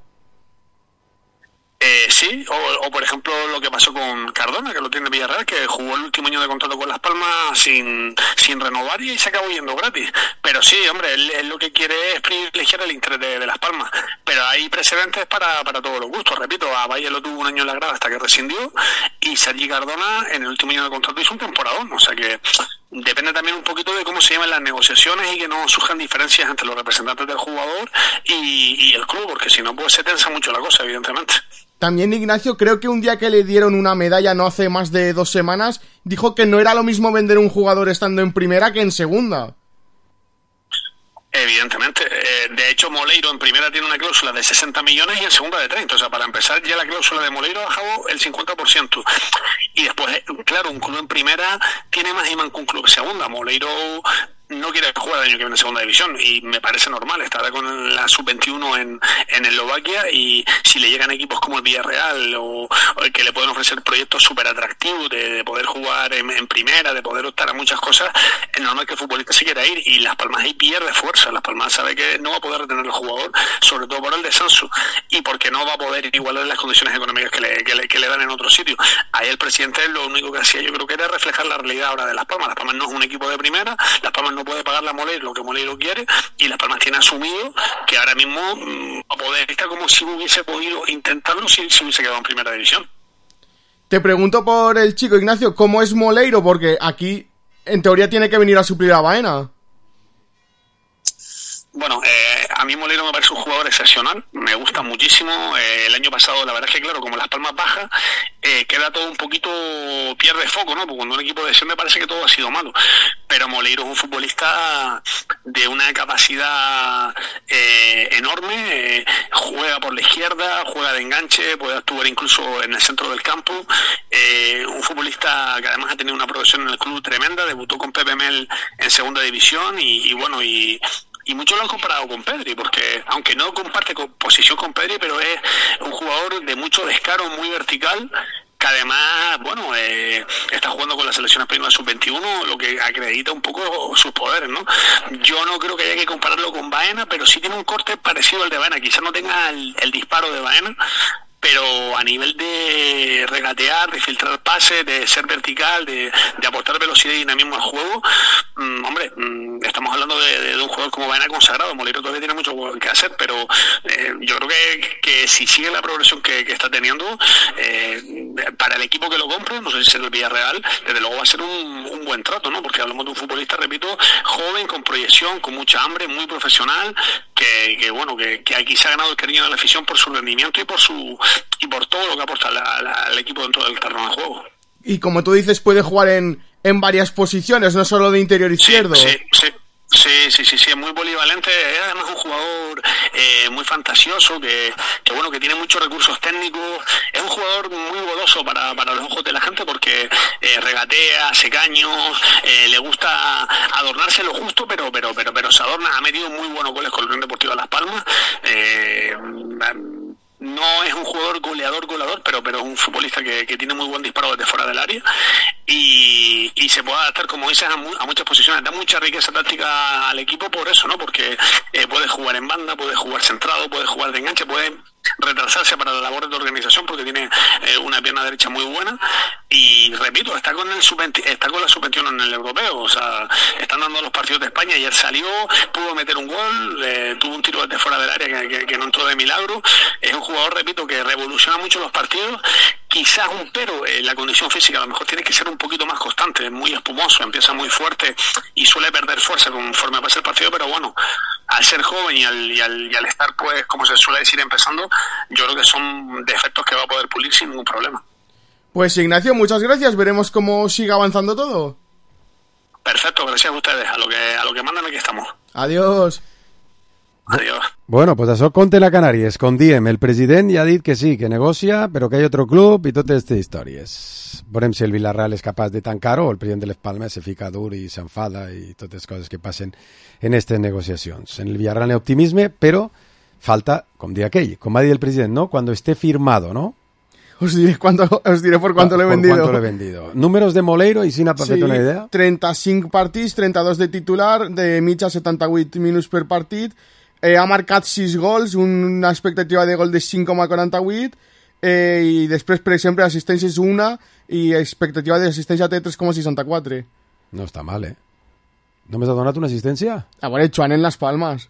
Eh, sí, o, o por ejemplo lo que pasó con Cardona, que lo tiene Villarreal, que jugó el último año de contrato con Las Palmas sin, sin renovar y se acabó yendo gratis. Pero sí, hombre, él, él lo que quiere es privilegiar el interés de, de Las Palmas. Pero hay precedentes para, para todos los gustos. Repito, a Valle lo tuvo un año en la grada hasta que rescindió, y Sergi Cardona en el último año de contrato hizo un temporadón. O sea que depende también un poquito de cómo se llevan las negociaciones y que no surjan diferencias entre los representantes del jugador y, y el club, porque si no, pues se tensa mucho la cosa, evidentemente. También, Ignacio, creo que un día que le dieron una medalla, no hace más de dos semanas, dijo que no era lo mismo vender un jugador estando en primera que en segunda. Evidentemente. Eh, de hecho, Moleiro en primera tiene una cláusula de sesenta millones y en segunda de treinta. O sea, para empezar, ya la cláusula de Moleiro ha bajado el cincuenta por ciento. Y después, claro, un club en primera tiene más imán que un club en segunda. Moleiro no quiere jugar el año que viene en segunda división, y me parece normal. Estará con la sub veintiuno en, en Eslovaquia, y si le llegan equipos como el Villarreal o, o que le pueden ofrecer proyectos súper atractivos de, de poder jugar en, en primera, de poder optar a muchas cosas, es normal que el futbolista se quiera ir, y Las Palmas ahí pierde fuerza. Las Palmas sabe que no va a poder retener al jugador, sobre todo por el descenso, y porque no va a poder igualar las condiciones económicas que le, que le, que le dan en otro sitio. Ahí el presidente lo único que hacía, yo creo que era reflejar la realidad ahora de Las Palmas. Las Palmas no es un equipo de primera, Las Palmas no puede pagarle a Moleiro lo que Moleiro quiere, y Las Palmas tiene asumido que ahora mismo mmm, va a poder estar como si hubiese podido intentarlo si, si hubiese quedado en primera división. Te pregunto por el chico, Ignacio, ¿cómo es Moleiro? Porque aquí, en teoría, tiene que venir a suplir a Baena. Bueno, eh, a mí Moleiro me parece un jugador excepcional, me gusta muchísimo. Eh, el año pasado, la verdad es que, claro, como Las Palmas baja, eh, queda todo un poquito, pierde foco, ¿no? Porque cuando un equipo desciende parece que todo ha sido malo. Pero Moleiro es un futbolista de una capacidad eh, enorme, eh, juega por la izquierda, juega de enganche, puede actuar incluso en el centro del campo. Eh, un futbolista que además ha tenido una progresión en el club tremenda, debutó con Pepe Mel en segunda división y, y bueno, y y muchos lo han comparado con Pedri, porque aunque no comparte posición con Pedri, pero es un jugador de mucho descaro, muy vertical, que además, bueno, eh, está jugando con la selección española sub veintiuno, lo que acredita un poco sus poderes, ¿no? Yo no creo que haya que compararlo con Baena, pero sí tiene un corte parecido al de Baena, quizás no tenga el, el disparo de Baena, pero a nivel de regatear, de filtrar pases, de ser vertical, de, de aportar velocidad y dinamismo al juego, mmm, hombre, mmm, estamos hablando de, de, de un jugador como Baena consagrado. Moleiro todavía tiene mucho que hacer, pero eh, yo creo que, que si sigue la progresión que, que está teniendo, eh, para el equipo que lo compre, no sé si será el Villarreal, desde luego va a ser un, un buen trato, ¿no? Porque hablamos de un futbolista, repito, joven, con proyección, con mucha hambre, muy profesional, que, que bueno, que, que aquí se ha ganado el cariño de la afición por su rendimiento y por su y por todo lo que aporta la, la, el equipo dentro del terreno de juego. Y como tú dices, puede jugar en, en varias posiciones, no solo de interior izquierdo. Sí, sí, sí. Sí, sí, sí, sí, es muy polivalente, es además un jugador eh, muy fantasioso, que, que bueno, que tiene muchos recursos técnicos, es un jugador muy goloso para, para los ojos de la gente porque eh, regatea, hace caños, eh, le gusta adornarse lo justo, pero pero pero pero se adorna, ha metido muy buenos goles con el Unión Deportiva Las Palmas, eh, no es un jugador goleador, goleador, pero pero es un futbolista que, que tiene muy buen disparo desde fuera del área y, y se puede adaptar, como dices, a, mu a muchas posiciones. Da mucha riqueza táctica al equipo por eso, ¿no? Porque eh, puede jugar en banda, puede jugar centrado, puede jugar de enganche, puede retrasarse para la labor de organización porque tiene eh, una pierna derecha muy buena y repito, está con el sub veinte, está con la sub veintiuno en el europeo, o sea, están dando los partidos de España y él salió, pudo meter un gol, eh, tuvo un tiro desde fuera del área que, que, que no entró de milagro. Es un jugador, repito, que revoluciona mucho los partidos, quizás un pero, eh, la condición física a lo mejor tiene que ser un poquito más constante, es muy espumoso, empieza muy fuerte y suele perder fuerza conforme pasa el partido, pero bueno, al ser joven y al, y al, y al estar, pues, como se suele decir, empezando, yo creo que son defectos que va a poder pulir sin ningún problema. Pues Ignacio, muchas gracias, veremos cómo sigue avanzando todo. Perfecto, gracias a ustedes, a lo que, a lo que mandan aquí estamos. Adiós. Adiós. Bueno, pues això conte la Canàries, com diem, el president ja ha dit que sí, que negocia, però que hi ha otro club i totes aquestes històries. Veurem si el Villarreal és capaç de tancar-ho, o el president de les Palmes se fica dur i s'enfada i totes les coses que passen en aquestes negociacions. En el Villarreal hi ha optimisme, però falta, com dir aquell, com va dir el president, ¿no? Cuando esté firmado, ¿no? Os diré, cuánto, os diré por cuánto lo he vendido. Por cuánto lo he vendido. Números de Moleiro, i si n'ha fet una idea? trenta-cinc partits, trenta-dos de titular, de mitja setanta-vuit minuts per partit, eh, ha marcat sis gols, una expectativa de gol de cinc coma quaranta-vuit, eh, i després, per exemple, assistència és una, i expectativa d'assistència té tres coma seixanta-quatre. No està mal, eh? Només ha donat una assistència? A veure, Joan en Las Palmas.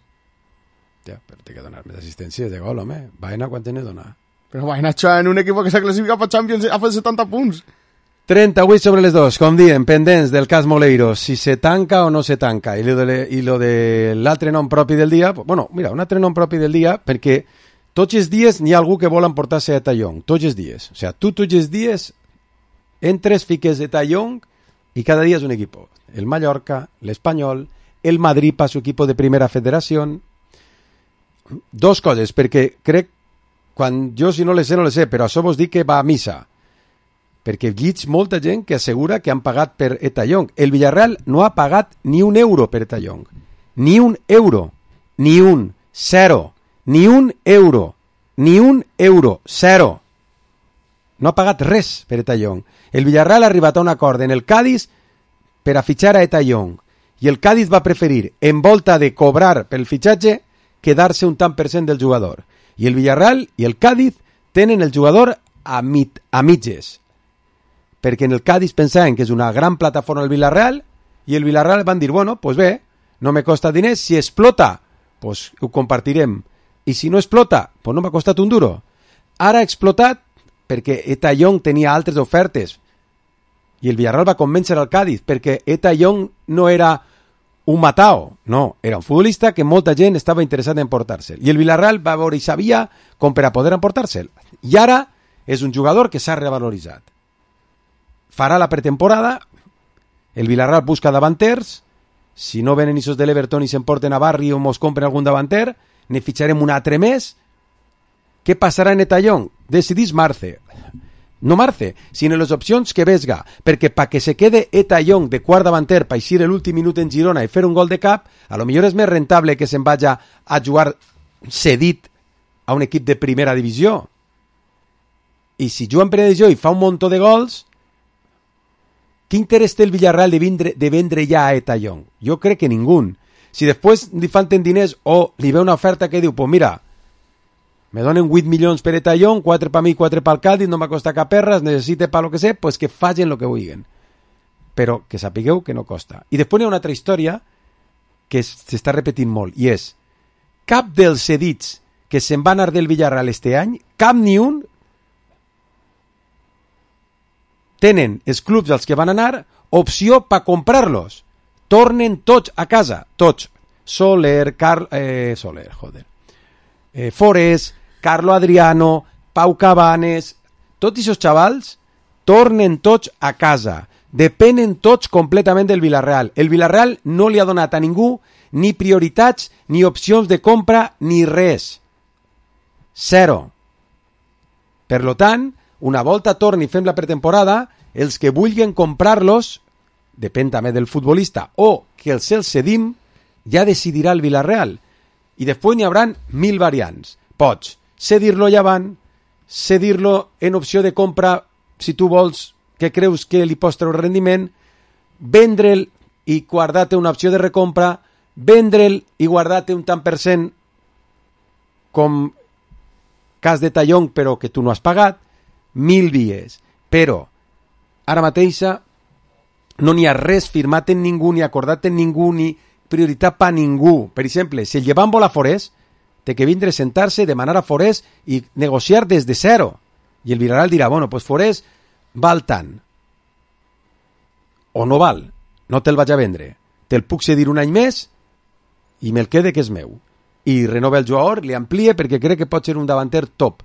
Ja, però té que donar més assistències de gol, home. Baena, quan te n'he donat? Però Baena, Joan, un equip que s'ha classificat per Champions, ha fet setanta punts. trenta-vuit sobre les dos, com diem, pendents del cas Moleiro, si se tanca o no se tanca. I lo de, i lo de l'altre nom propi del dia, bueno, mira, un altre nom propi del dia, perquè tots els dies n'hi ha algú que vol emportar-se a Tallong, tots els dies. O sea, tu tots els dies entres, fiques de Tallong i cada dia és un equip. El Mallorca, l'Espanyol, el Madrid pa su equipo de primera federació. Dos coses, perquè crec, quan jo si no les sé, no les sé, però això vos dic que va a missa. Perquè llits molta gent que assegura que han pagat per Etallong. El Villarreal no ha pagat ni un euro per Etallong. Ni un euro. Ni un. Zero. Ni un euro. Ni un euro. Zero. No ha pagat res per Etallong. El Villarreal ha arribat a un acord en el Cádiz per a fitxar a Etallong. I el Cádiz va preferir, en volta de cobrar pel fitxatge, quedar-se un tant per cent del jugador. I el Villarreal i el Cádiz tenen el jugador a, mit, a mitges. Perquè en el Cádiz pensaven que és una gran plataforma el Villarreal i el Villarreal van dir, bueno, pues bé, no me costa diners, si explota, pues ho compartirem. I si no explota, pues no m'ha costat un duro. Ara ha explotat perquè Etallong tenia altres ofertes i el Villarreal va convèncer al Cádiz perquè Etallong no era un matao, no, era un futbolista que molta gent estava interessada en portar-se'l. I el Villarreal va veure i sabia com per a poder emportar-se'l. I ara és un jugador que s'ha revaloritzat. Farà la pretemporada, el Villarreal busca davanters, si no venen isos de l'Everton i s'emporten a Barri o mos compren algun davanter, ne fitxarem un altre més. Què passarà en Etallong? Decidís Marce. no Marce, sinó les opcions que vesga, perquè pa que se quede Eta Young de quart davanter pa eixir l'últim minut en Girona i fer un gol de cap, a lo millor és més rentable que se'n vaja a jugar cedit a un equip de primera divisió. I si juga en primera divisió i fa un muntó de gols, què interès té el Villarreal de vendre, de vendre ja a Eta Young? Jo crec que ningú. Si després li falten diners o li ve una oferta que diu, pues mira, me donen vuit milions per Eta Young, quatre per mi, quatre pel Cádiz, no m'ha costat cap perra, es necessite per lo que sé, pues que facin lo que vulguin. Però que sapigueu que no costa. I després hi ha una altra història que s'està repetint molt, i és, cap dels cedits que se'n van anar del Villarreal este any, cap ni un, tenen els clubs als que van anar opció per comprar-los. Tornen tots a casa, tots. Soler, Carl, eh, Soler, joder. Eh, Forés, Carlo Adriano, Pau Cabanes, tots aquests xavals tornen tots a casa. Depenen tots completament del Villarreal. El Villarreal no li ha donat a ningú ni prioritats, ni opcions de compra, ni res. Zero. Per lo tant, una volta torni i fem la pretemporada, els que vulguin comprar-los, depèn també del futbolista, o que els els cedim, ja decidirà el Villarreal. I després n'hi haurà mil variants. Pots cedir-lo llevant, cedir-lo en opció de compra, si tu vols, que creus que li pots treure rendiment, vendre'l i guardar-te una opció de recompra, vendre'l i guardar-te un tant per cent com cas de tallong però que tu no has pagat, mil vies. Però ara mateixa no n'hi ha res firmat en ningú, ni acordat en ningú, ni prioritat per ningú. Per exemple, si el llevant vol a Forés, té que vindre a sentar-se, demanar a Forés i negociar des de zero. I el Villarreal dirà, bueno, pues Forés val tant. O no val. No te'l vaig a vendre. Te'l puc cedir un any més i me'l quede que és meu. I renova el jugador, li amplie perquè crec que pot ser un davanter top.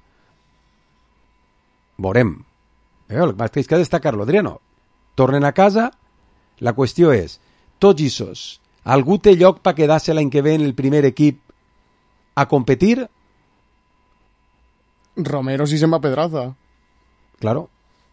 Veurem. Eh, el que ha de destacar-lo, Adriano. Tornen a casa. La qüestió és, tots issos, algú té lloc per quedar-se l'any que ve en el primer equip a competir? Romero si se'n va a Pedraza. Claro.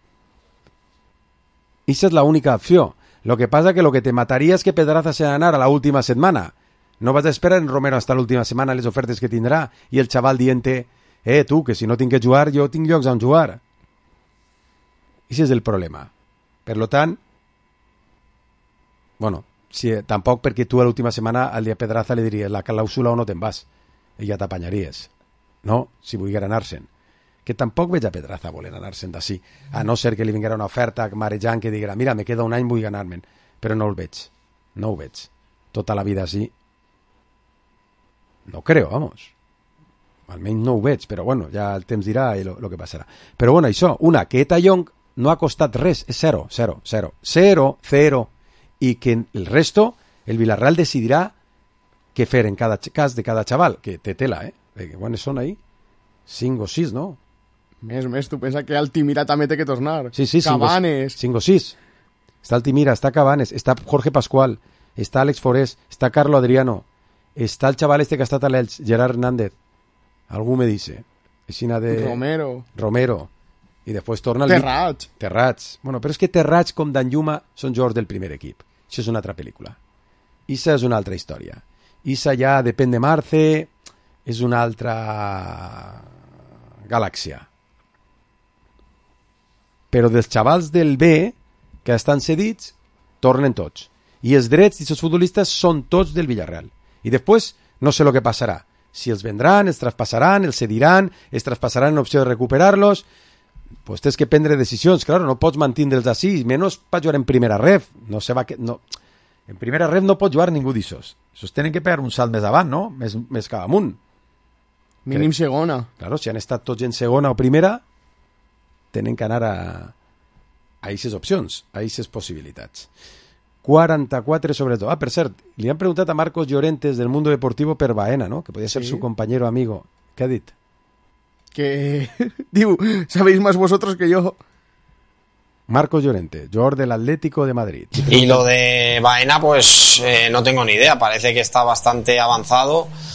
Esa es la única opció. Lo que pasa que lo que te mataría es que Pedraza se anar a la última setmana. No vas a esperar en Romero hasta la última setmana les ofertes que tindrà i el xaval dient-te, eh, tu, que si no tinc que jugar, jo tinc llocs on jugar. Ese és el problema. Per lo tant, bueno, si, tampoc perquè tu a l'última setmana al dia Pedraza li diries la clàusula o no te'n vas i ja t'apanyaries, no? Si volguera anar-se'n. Que tampoc veig a Pedraza voler anar-se'n d'ací, a no ser que li vinguera una oferta marejant que diguera, mira, me queda un any, vull anar-me'n, però no el veig, no ho veig. Tota la vida així, no creo, vamos. Almenys no ho veig, però bueno, ja el temps dirà i lo, lo que passarà. Però bueno, això, una, que Eta Young no ha costat res, és zero, zero, zero, zero, zero, i que el resto, el Villarreal decidirà què fer en cada cas de cada xaval, que té tela, eh? Que quants són ahí? cinc o sis, no? Més, més, tu pensa que Altimira també té que tornar. Sí, sí, Cabanes. cinc o sis. Està Altimira, està Cabanes, està Jorge Pascual, està Àlex Forés, està Carlo Adriano, està el xaval este que ha estat a l'Elx, Gerard Hernández. Algú me dice. De... Romero. Romero. I després torna el... Terrats. Terrats. Bueno, però és que Terrats com Danjuma són jugadors del primer equip. Això és una altra pel·lícula. Issa és una altra història. Issa ja depèn de Marce, és una altra galàxia. Però dels xavals del B, que estan cedits, tornen tots. I els drets d'aquests futbolistes són tots del Villarreal. I després no sé el que passarà. Si els vendran, els traspassaran, els cediran, els traspassaran en opció de recuperar-los... Pues tens que prendre decisions, claro, no pots mantindre'ls així, menys per jugar en primera ref. No se va que, no. En primera ref no pot jugar ningú d'aixòs. Això tenen que pegar un salt més avant, no? Més, més cap amunt. Mínim Crec. segona. Claro, si han estat tots en segona o primera, tenen que anar a a aquestes opcions, a aquestes possibilitats. quaranta-quatre sobre todo. Ah, per cert, li han preguntat a Marcos Llorentes del Mundo Deportivo per Baena, ¿no? Que podía ser sí. su compañero amigo. ¿Qué ha dit? Que digo, sabéis más vosotros que yo. Marcos Llorente, jugador del Atlético de Madrid. Y lo de Baena, pues eh, no tengo ni idea. Parece que está bastante avanzado.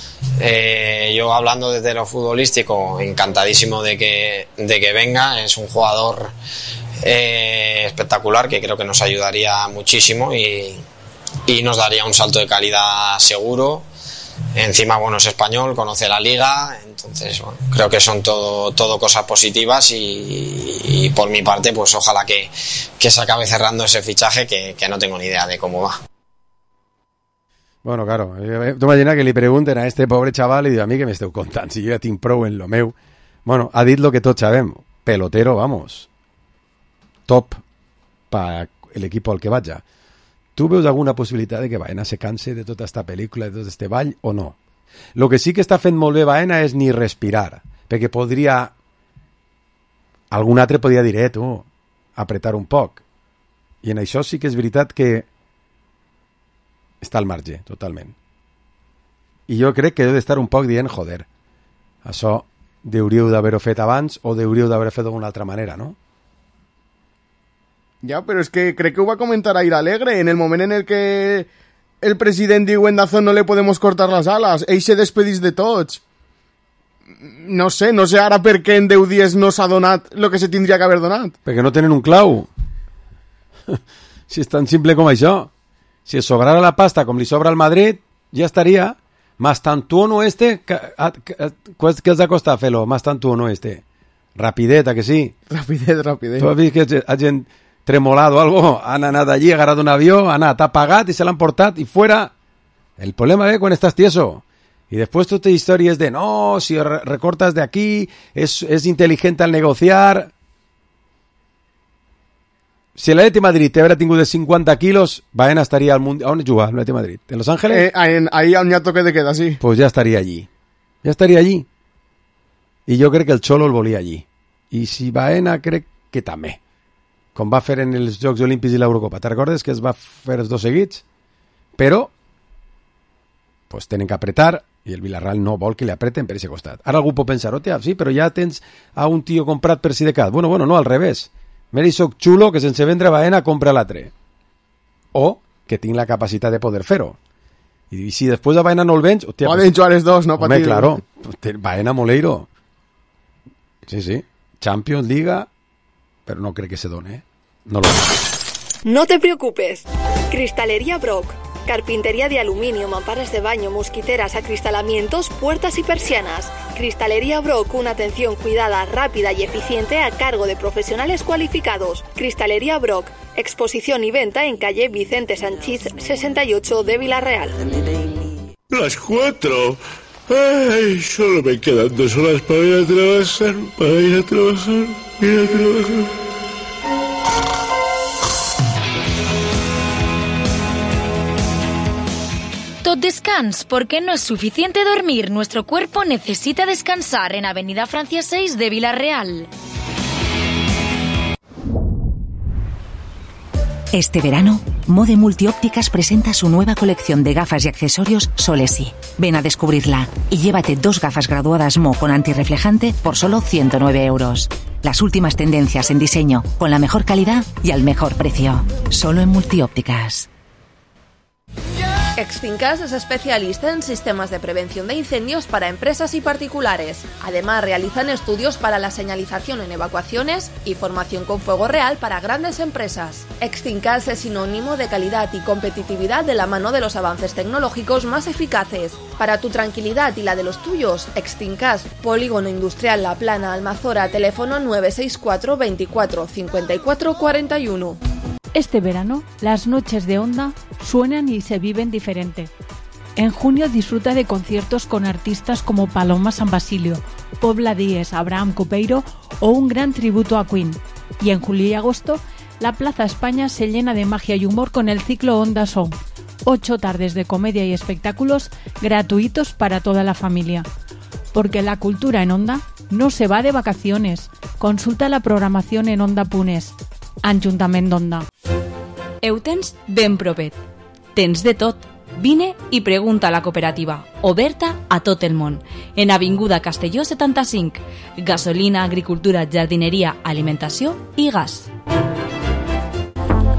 Eh, yo hablando desde lo futbolístico, encantadísimo de que, de que venga. Es un jugador eh, espectacular que creo que nos ayudaría muchísimo y, y nos daría un salto de calidad seguro. Encima, bueno, es español, conoce la liga, entonces bueno, creo que son todo, todo cosas positivas y, y por mi parte, pues ojalá que, que se acabe cerrando ese fichaje que, que no tengo ni idea de cómo va. Bueno, claro, tu imaginas que li pregunten a este pobre chaval i diu, a mi que m'esteu contant, si jo ja tinc prou en lo meu. Bueno, ha dit lo que tots sabem, pelotero, vamos, top para el equipo al que vaya. Tu veus alguna possibilitat de que Baena se canse de tota esta pel·lícula, de tot este ball, o no? Lo que sí que està fent molt bé Baena és ni respirar, perquè podria... Algun altre podria dir, eh, tu, apretar un poc. I en això sí que és veritat que està al marge, totalment. I jo crec que heu d'estar un poc dient, joder, això hauríeu d'haver-ho fet abans o hauríeu d'haver fet d'una altra manera, ¿no? Ya, pero es que creo que va a comentar a Ir Alegre en el momento en el que el presidente diu en Dazón no le podemos cortar las alas, ell se despedís de tots. No sé, no sé ara per què en deu dies no s'ha donat el que se tindria que haver donat. Perquè no tenen un clau. Si és tan simple com això. Si es sobrara la pasta com li sobra al Madrid, ja estaria. Más tantuono este, què els ha costat fer-lo? Más tantuono este. Rapideta, que sí? Rapidet, rapidet. Tu has vist que ha gent tremolado algo, han anat allí, agarrat un avió, han anat, ha pagat i se l'han portat i fuera. El problema ve quan estàs tieso. Y después todas historias de no, si recortas de aquí, es, es inteligente al negociar. Si el Atleti Madrid te hubiera tingut de cincuenta kilos, Baena estaría al mundial. ¿A on juga el Atleti Madrid? ¿En Los Ángeles? Eh, en, ahí on hi ha toque de queda, sí. Pues ya estaría allí. Ya estaría allí. I jo crec que el Cholo el volia allí. I si Baena crec que també. Com va fer en els Jocs Olímpics i l'Eurocopa. Te recordes que es va fer els dos seguits? Però pues tenen que apretar i el Villarreal no vol que li apreten per aquest costat. Ara algú pot pensar, hòstia, sí, però ja tens a un tio comprat per si de cas. Bueno, bueno, no, al revés. Meri soc xulo que sense vendre Baena compra l'altre. O que tinc la capacitat de poder fer-ho. I si després a Baena no el vens... Hòstia, poden jugar els dos, no? Home, claro. Baena Moleiro. Sí, sí. Champions, Liga... Pero no cree que se done, ¿eh? No lo sé. No te preocupes. Cristalería Brock. Carpintería de aluminio, mamparas de baño, mosquiteras, acristalamientos, puertas y persianas. Cristalería Brock, una atención cuidada, rápida y eficiente a cargo de profesionales cualificados. Cristalería Brock. Exposición y venta en calle Vicente Sanchís sesenta y ocho de Villarreal. Las cuatro. Ay, solo me quedan dos horas para ir a trabajar, para ir a trabajar, ir a trabajar. Tot descans, porque no es suficiente dormir. Nuestro cuerpo necesita descansar en Avenida Francia seis de Villarreal. Este verano, Mode Multiópticas presenta su nueva colección de gafas y accesorios Solesi. Ven a descubrirla y llévate dos gafas graduadas Mo con antirreflejante por solo ciento nueve euros. Las últimas tendencias en diseño, con la mejor calidad y al mejor precio. Solo en Multiópticas. Extincas es especialista en sistemas de prevención de incendios para empresas y particulares. Además, realizan estudios para la señalización en evacuaciones y formación con fuego real para grandes empresas. Extincas es sinónimo de calidad y competitividad de la mano de los avances tecnológicos más eficaces. Para tu tranquilidad y la de los tuyos, Extincas, Polígono Industrial La Plana, Almazora, teléfono nueve seis cuatro veinticuatro cincuenta y cuatro cuarenta y uno. Este verano, las noches de Onda suenan y se viven diferente. En junio disfruta de conciertos con artistas como Paloma San Basilio, Pobla Díez, Abraham Copeiro o un gran tributo a Queen. Y en julio y agosto, la Plaza España se llena de magia y humor con el ciclo Onda Song. Ocho tardes de comedia y espectáculos gratuitos para toda la familia. Porque la cultura en Onda no se va de vacaciones. Consulta la programación en Onda Punes. Ajuntament d'Onda. Heu tens ben propet. Tens de tot. Vine i pregunta a la cooperativa, oberta a tot el món. En Avinguda Castelló setanta-cinc. Gasolina, agricultura, jardineria, alimentació i gas.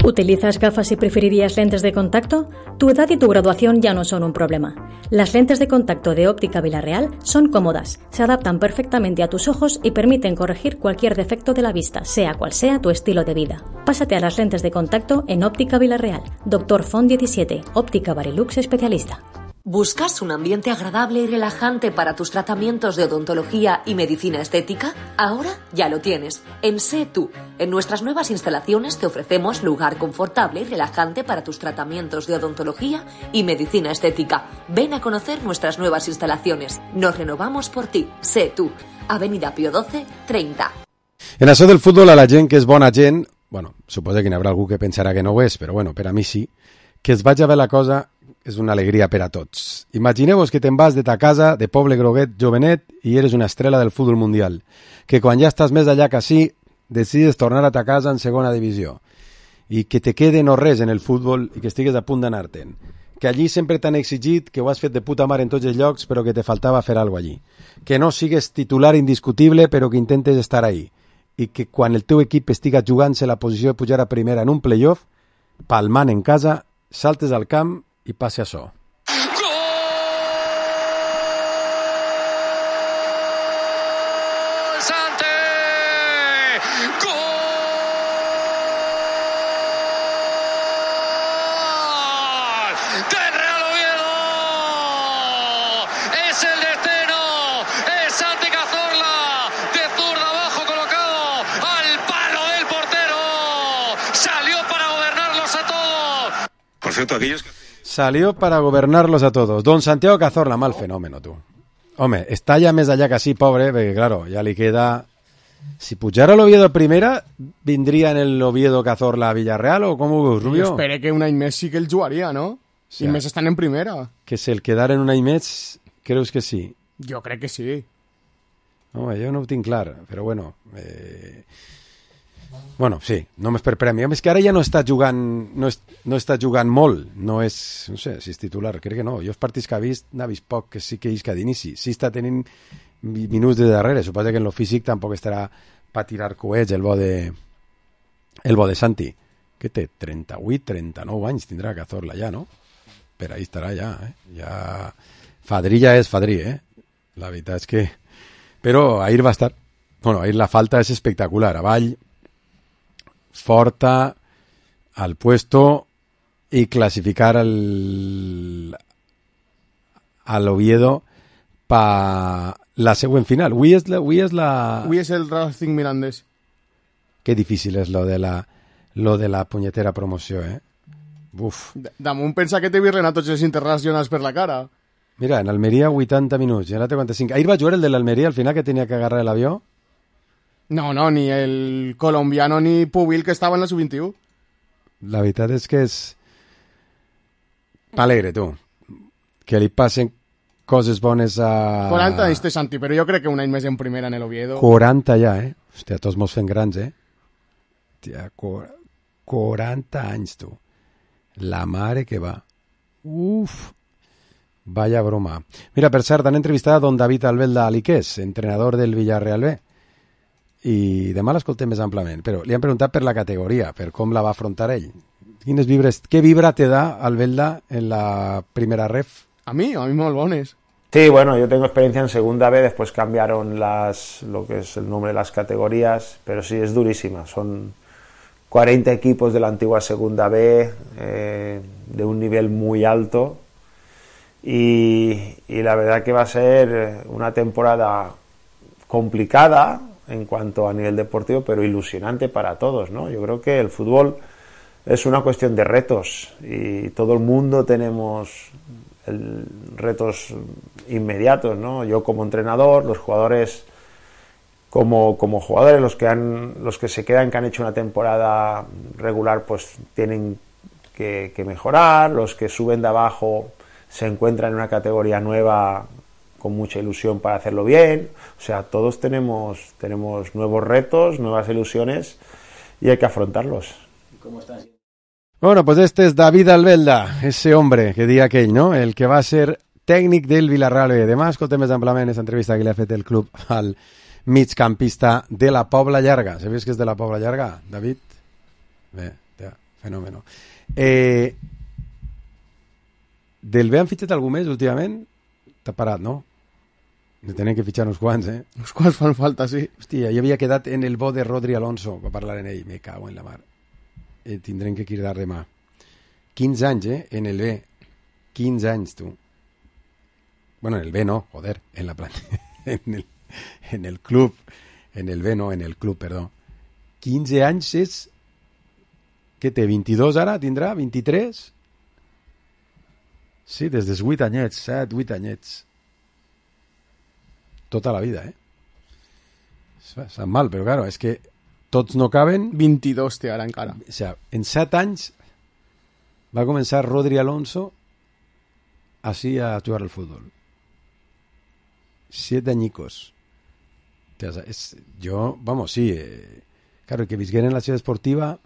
¿Utilizas gafas y preferirías lentes de contacto? Tu edad y tu graduación ya no son un problema. Las lentes de contacto de Óptica Vilarreal son cómodas, se adaptan perfectamente a tus ojos y permiten corregir cualquier defecto de la vista, sea cual sea tu estilo de vida. Pásate a las lentes de contacto en Óptica Vilarreal. Doctor Font diecisiete, Óptica Barilux especialista. ¿Buscas un ambiente agradable y relajante para tus tratamientos de odontología y medicina estética? Ahora ya lo tienes. En Sé Tú. En nuestras nuevas instalaciones te ofrecemos lugar confortable y relajante para tus tratamientos de odontología y medicina estética. Ven a conocer nuestras nuevas instalaciones. Nos renovamos por ti. Sé Tú. Avenida Pío doce, treinta. En això del futbol, a la gent que és bona gent, bueno, suposo que n'hi haurà algú que pensarà que no ho és, però bueno, per a mi sí, que es vagi a ver la cosa és una alegria per a tots. Imagineu-vos que te'n vas de ta casa, de poble groguet, jovenet, i eres una estrella del futbol mundial, que quan ja estàs més allà que sí, decides tornar a ta casa en segona divisió, i que te quede no res en el futbol i que estigues a punt d'anar-te'n, que allí sempre t'han exigit que ho has fet de puta mare en tots els llocs, però que te faltava fer alguna cosa allí, que no sigues titular indiscutible, però que intentes estar ahí, i que quan el teu equip estiga jugant-se la posició de pujar a primera en un playoff, palmant en casa, saltes al camp i passi això. Cierto, aquellos que... Salió para gobernarlos a todos. Don Santiago Cazorla, mal fenómeno, tú. Home, està ja més allà que sí, pobre, perquè, claro, ja li queda... Si pujara l'Oviedo a primera, vindria en el Oviedo Cazorla a Villarreal, o com ho veus, Rubio? Jo espero que un any més sí que el jugaria, no? Sí. I més estan en primera. Que se'l quedaren un any més, creus que sí? Jo crec que sí. Home, jo no ho tinc clar, però bueno... Eh... Bueno, sí, només per premi. És que ara ja no està jugant no, és, no està jugant molt, no és, no sé, si és titular, crec que no. Jo els partits que ha vist, n'ha vist poc, que sí que és que d'inici. Sí està tenint minuts de darrere, suposa que en lo físic tampoc estarà per tirar coets el bo de el bo de Santi, que té trenta-vuit, trenta-nou anys, tindrà Cazorla ja, no? Per ahí estarà ja, eh? Ja... Fadrí ja és Fadrí, eh? La veritat és que... Però ahir va estar... Bueno, ahir la falta és espectacular, avall... Forta al puesto y clasificar al al Oviedo para la segunda final. Avui és la, avui és la... Avui és el Racing Mirandés. Qué difícil és lo de la lo de la punyetera promoció, eh? Uf. Damunt pensa que te virren a tots els internacionals per la cara. Mira, en Almeria vuitanta minuts, i ara té quaranta-cinc. Ahir va jugar el de l'Almeria al final que tenia que agarrar el avió. No, no, ni el colombiano ni Pubil que estava en la sub veintiuno. La veritat és que és alegre, tu. Que li passen coses bones a... quaranta anys té Santi, però jo crec que un any més en primera en el Oviedo. quaranta ja, eh? Hòstia, tots mos fem grans, eh? Hòstia, quaranta anys, tu. La mare que va. Uf. Vaya broma. Mira, per cert, han entrevistat a don David Albelda Aliqués, entrenador del Villarreal B. I demà l'escoltem més amplament, però li han preguntat per la categoria, per com la va afrontar ell. Quines vibres, què vibra te da Albelda en la primera ref? A mí, a mí molt bones. Sí, bueno, yo tengo experiencia en segunda B, después cambiaron las, lo que es el nombre de las categorías, pero sí, es durísima. Son cuarenta equipos de la antigua segunda B, eh, de un nivel muy alto, y, y la verdad que va a ser una temporada complicada en cuanto a nivel deportivo, pero ilusionante para todos, ¿no? Yo creo que el fútbol es una cuestión de retos y todo el mundo tenemos el, retos inmediatos, ¿no? Yo como entrenador, los jugadores como, como jugadores, los que han, los que se quedan, que han hecho una temporada regular, pues tienen que, que mejorar, los que suben de abajo se encuentran en una categoría nueva con mucha ilusión para hacerlo bien. O sea, todos tenemos, tenemos nuevos retos, nuevas ilusiones y hay que afrontarlos. ¿Cómo estás? Bueno, pues este es David Albelda, ese hombre que dia aquell, no? El que va a ser tècnic del Villarreal B. Demà escoltem més amplament aquesta entrevista que li ha fet el club al migcampista de la Pobla Llarga. Sabies que és de la Pobla Llarga, David? Bé, ja. Fenòmeno. Eh, del B han fitxat algú més últimament? T'ha parat, no? Ne tenen que fitxar uns quants, eh? Uns quants fan falta, sí. Hòstia, jo havia quedat en el bo de Rodri Alonso per parlar en ell. Me cago en la mar. Eh, tindrem que cridar demà. quinze anys, eh? En el B. quinze anys, tu. Bueno, en el B no, joder. En la planta. en, el, en el club. En el B no, en el club, perdó. quinze anys és... Què té? vint-i-dos ara? Tindrà? vint-i-tres? Sí, des dels vuit anyets. set, vuit anyets. Tota la vida, eh? Sap mal, però claro, és que tots no caben... vint-i-dos té ara encara. O sea, en set anys va començar Rodri Alonso així a jugar al futbol. Siete añicos. O sea, es, yo, vamos, sí, eh, claro, que visqueren en la ciutat esportiva,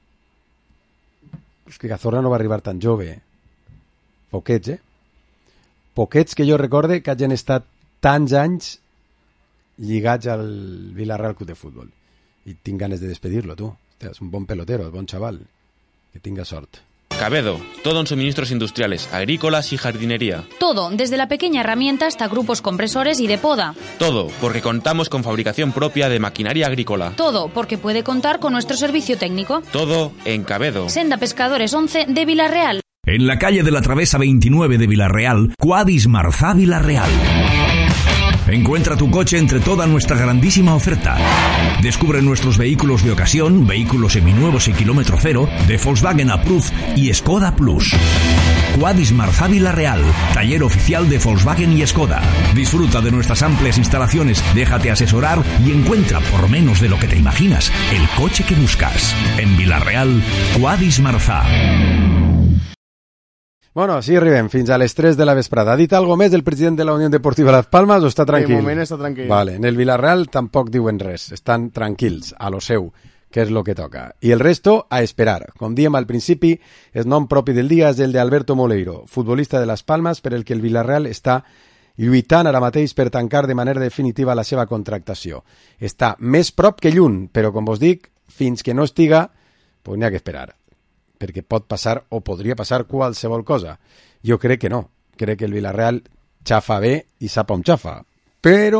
és que Cazorla no va arribar tan jove. Eh? Poquets, eh? Poquets que jo recorde que hagin estat tants anys lligats al Villarreal Club de Futbol. I tinc ganes de despedir-lo, tu. Hòstia, és un bon pelotero, bon xaval. Que tinga sort. Cabedo, todo en suministros industriales, agrícolas y jardinería. Todo, desde la pequeña herramienta hasta grupos compresores y de poda. Todo, porque contamos con fabricación propia de maquinaria agrícola. Todo, porque puede contar con nuestro servicio técnico. Todo en Cabedo. Senda Pescadores once de Villarreal. En la calle de la Travesa veintinueve de Villarreal, Quadis Marzá Villarreal. Encuentra tu coche entre toda nuestra grandísima oferta. Descubre nuestros vehículos de ocasión, vehículos seminuevos y kilómetro cero, de Volkswagen Approved y Skoda Plus. Quadis Marzá Villarreal, taller oficial de Volkswagen y Skoda. Disfruta de nuestras amplias instalaciones, déjate asesorar y encuentra, por menos de lo que te imaginas, el coche que buscas. En Villarreal, Quadis Marzá. Bueno, sí, arribem fins a les tres de la vesprada. Ha dit algo més el president de la Unió Deportiva Las Palmas o està tranquil? De moment està tranquil. Vale, en el Villarreal tampoc diuen res. Estan tranquils, a lo seu, que és lo que toca. I el resto, a esperar. Com diem al principi, el nom propi del dia és el d'Alberto Moleiro, futbolista de Las Palmas, per el que el Villarreal està lluitant ara mateix per tancar de manera definitiva la seva contractació. Està més prop que lluny, però com vos dic, fins que no estiga, pues n'hi ha que esperar. Perquè pot passar o podria passar qualsevol cosa. Jo crec que no. Crec que el Villarreal xafa bé i sap on xafa. Però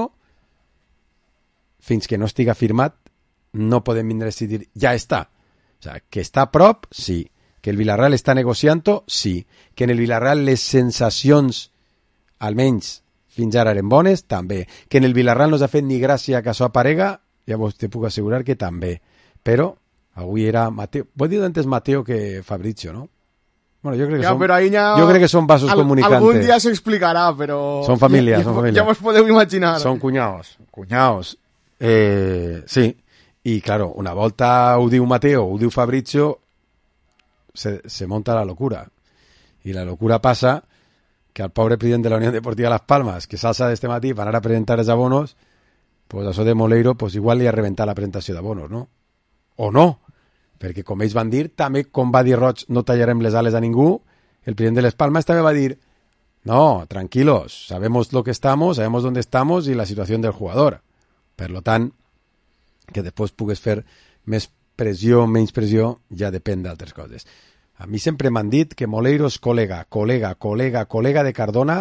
fins que no estiga firmat no podem vindre a dir ja està. O sea, que està a prop, sí. Que el Villarreal està negociant-ho, sí. Que en el Villarreal les sensacions, almenys fins ara eren bones, també. Que en el Villarreal no s'ha fet ni gràcia que això aparega, ja vos te puc assegurar que també. Però avui era Mateo. Vull dir antes Mateo que Fabrizio, ¿no? Bueno, yo creo que ya, son, pero ahí ya, yo creo que son vasos al, comunicantes. Algún día se explicará, pero... Son familias, ya, son ya, familias. Ya os podeu imaginar. Son cuñados, cuñados. Eh, sí, y claro, una volta ho diu Mateo, ho diu Fabrizio, se, se monta la locura. Y la locura pasa que al pobre presidente de la Unión Deportiva Las Palmas, que s'alça d'este matí per anar a presentar els abonos, pues això de Moleiro, pues igual li ha reventat la presentació d'abonos, no? O no, perquè com ells van dir, també com va dir Roig, no tallarem les ales a ningú, el president de Les Palmas també va dir, no, tranquilos, sabemos lo que estamos, sabemos dónde estamos y la situación del jugador. Per lo tant, que després pugues fer més pressió, menys pressió, ja depèn d'altres coses. A mi sempre m'han dit que Moleiro és col·lega, col·lega, col·lega, col·lega de Cardona.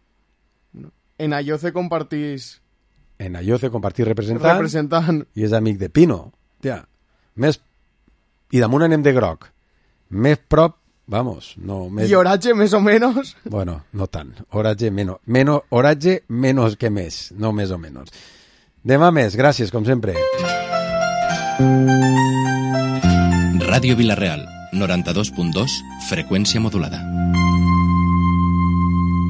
En Ayoce compartís... En Ayoce compartís representant, representant. I és amic de Pino. Tia, més... I damunt anem de groc. Més prop, vamos, no... Més... I oratge més o menys? Bueno, no tant. Oratge menos. Menos, oratge menos que més, no més o menys. Demà més, gràcies, com sempre. Ràdio Vilareal, noranta-dos punt dos, freqüència modulada.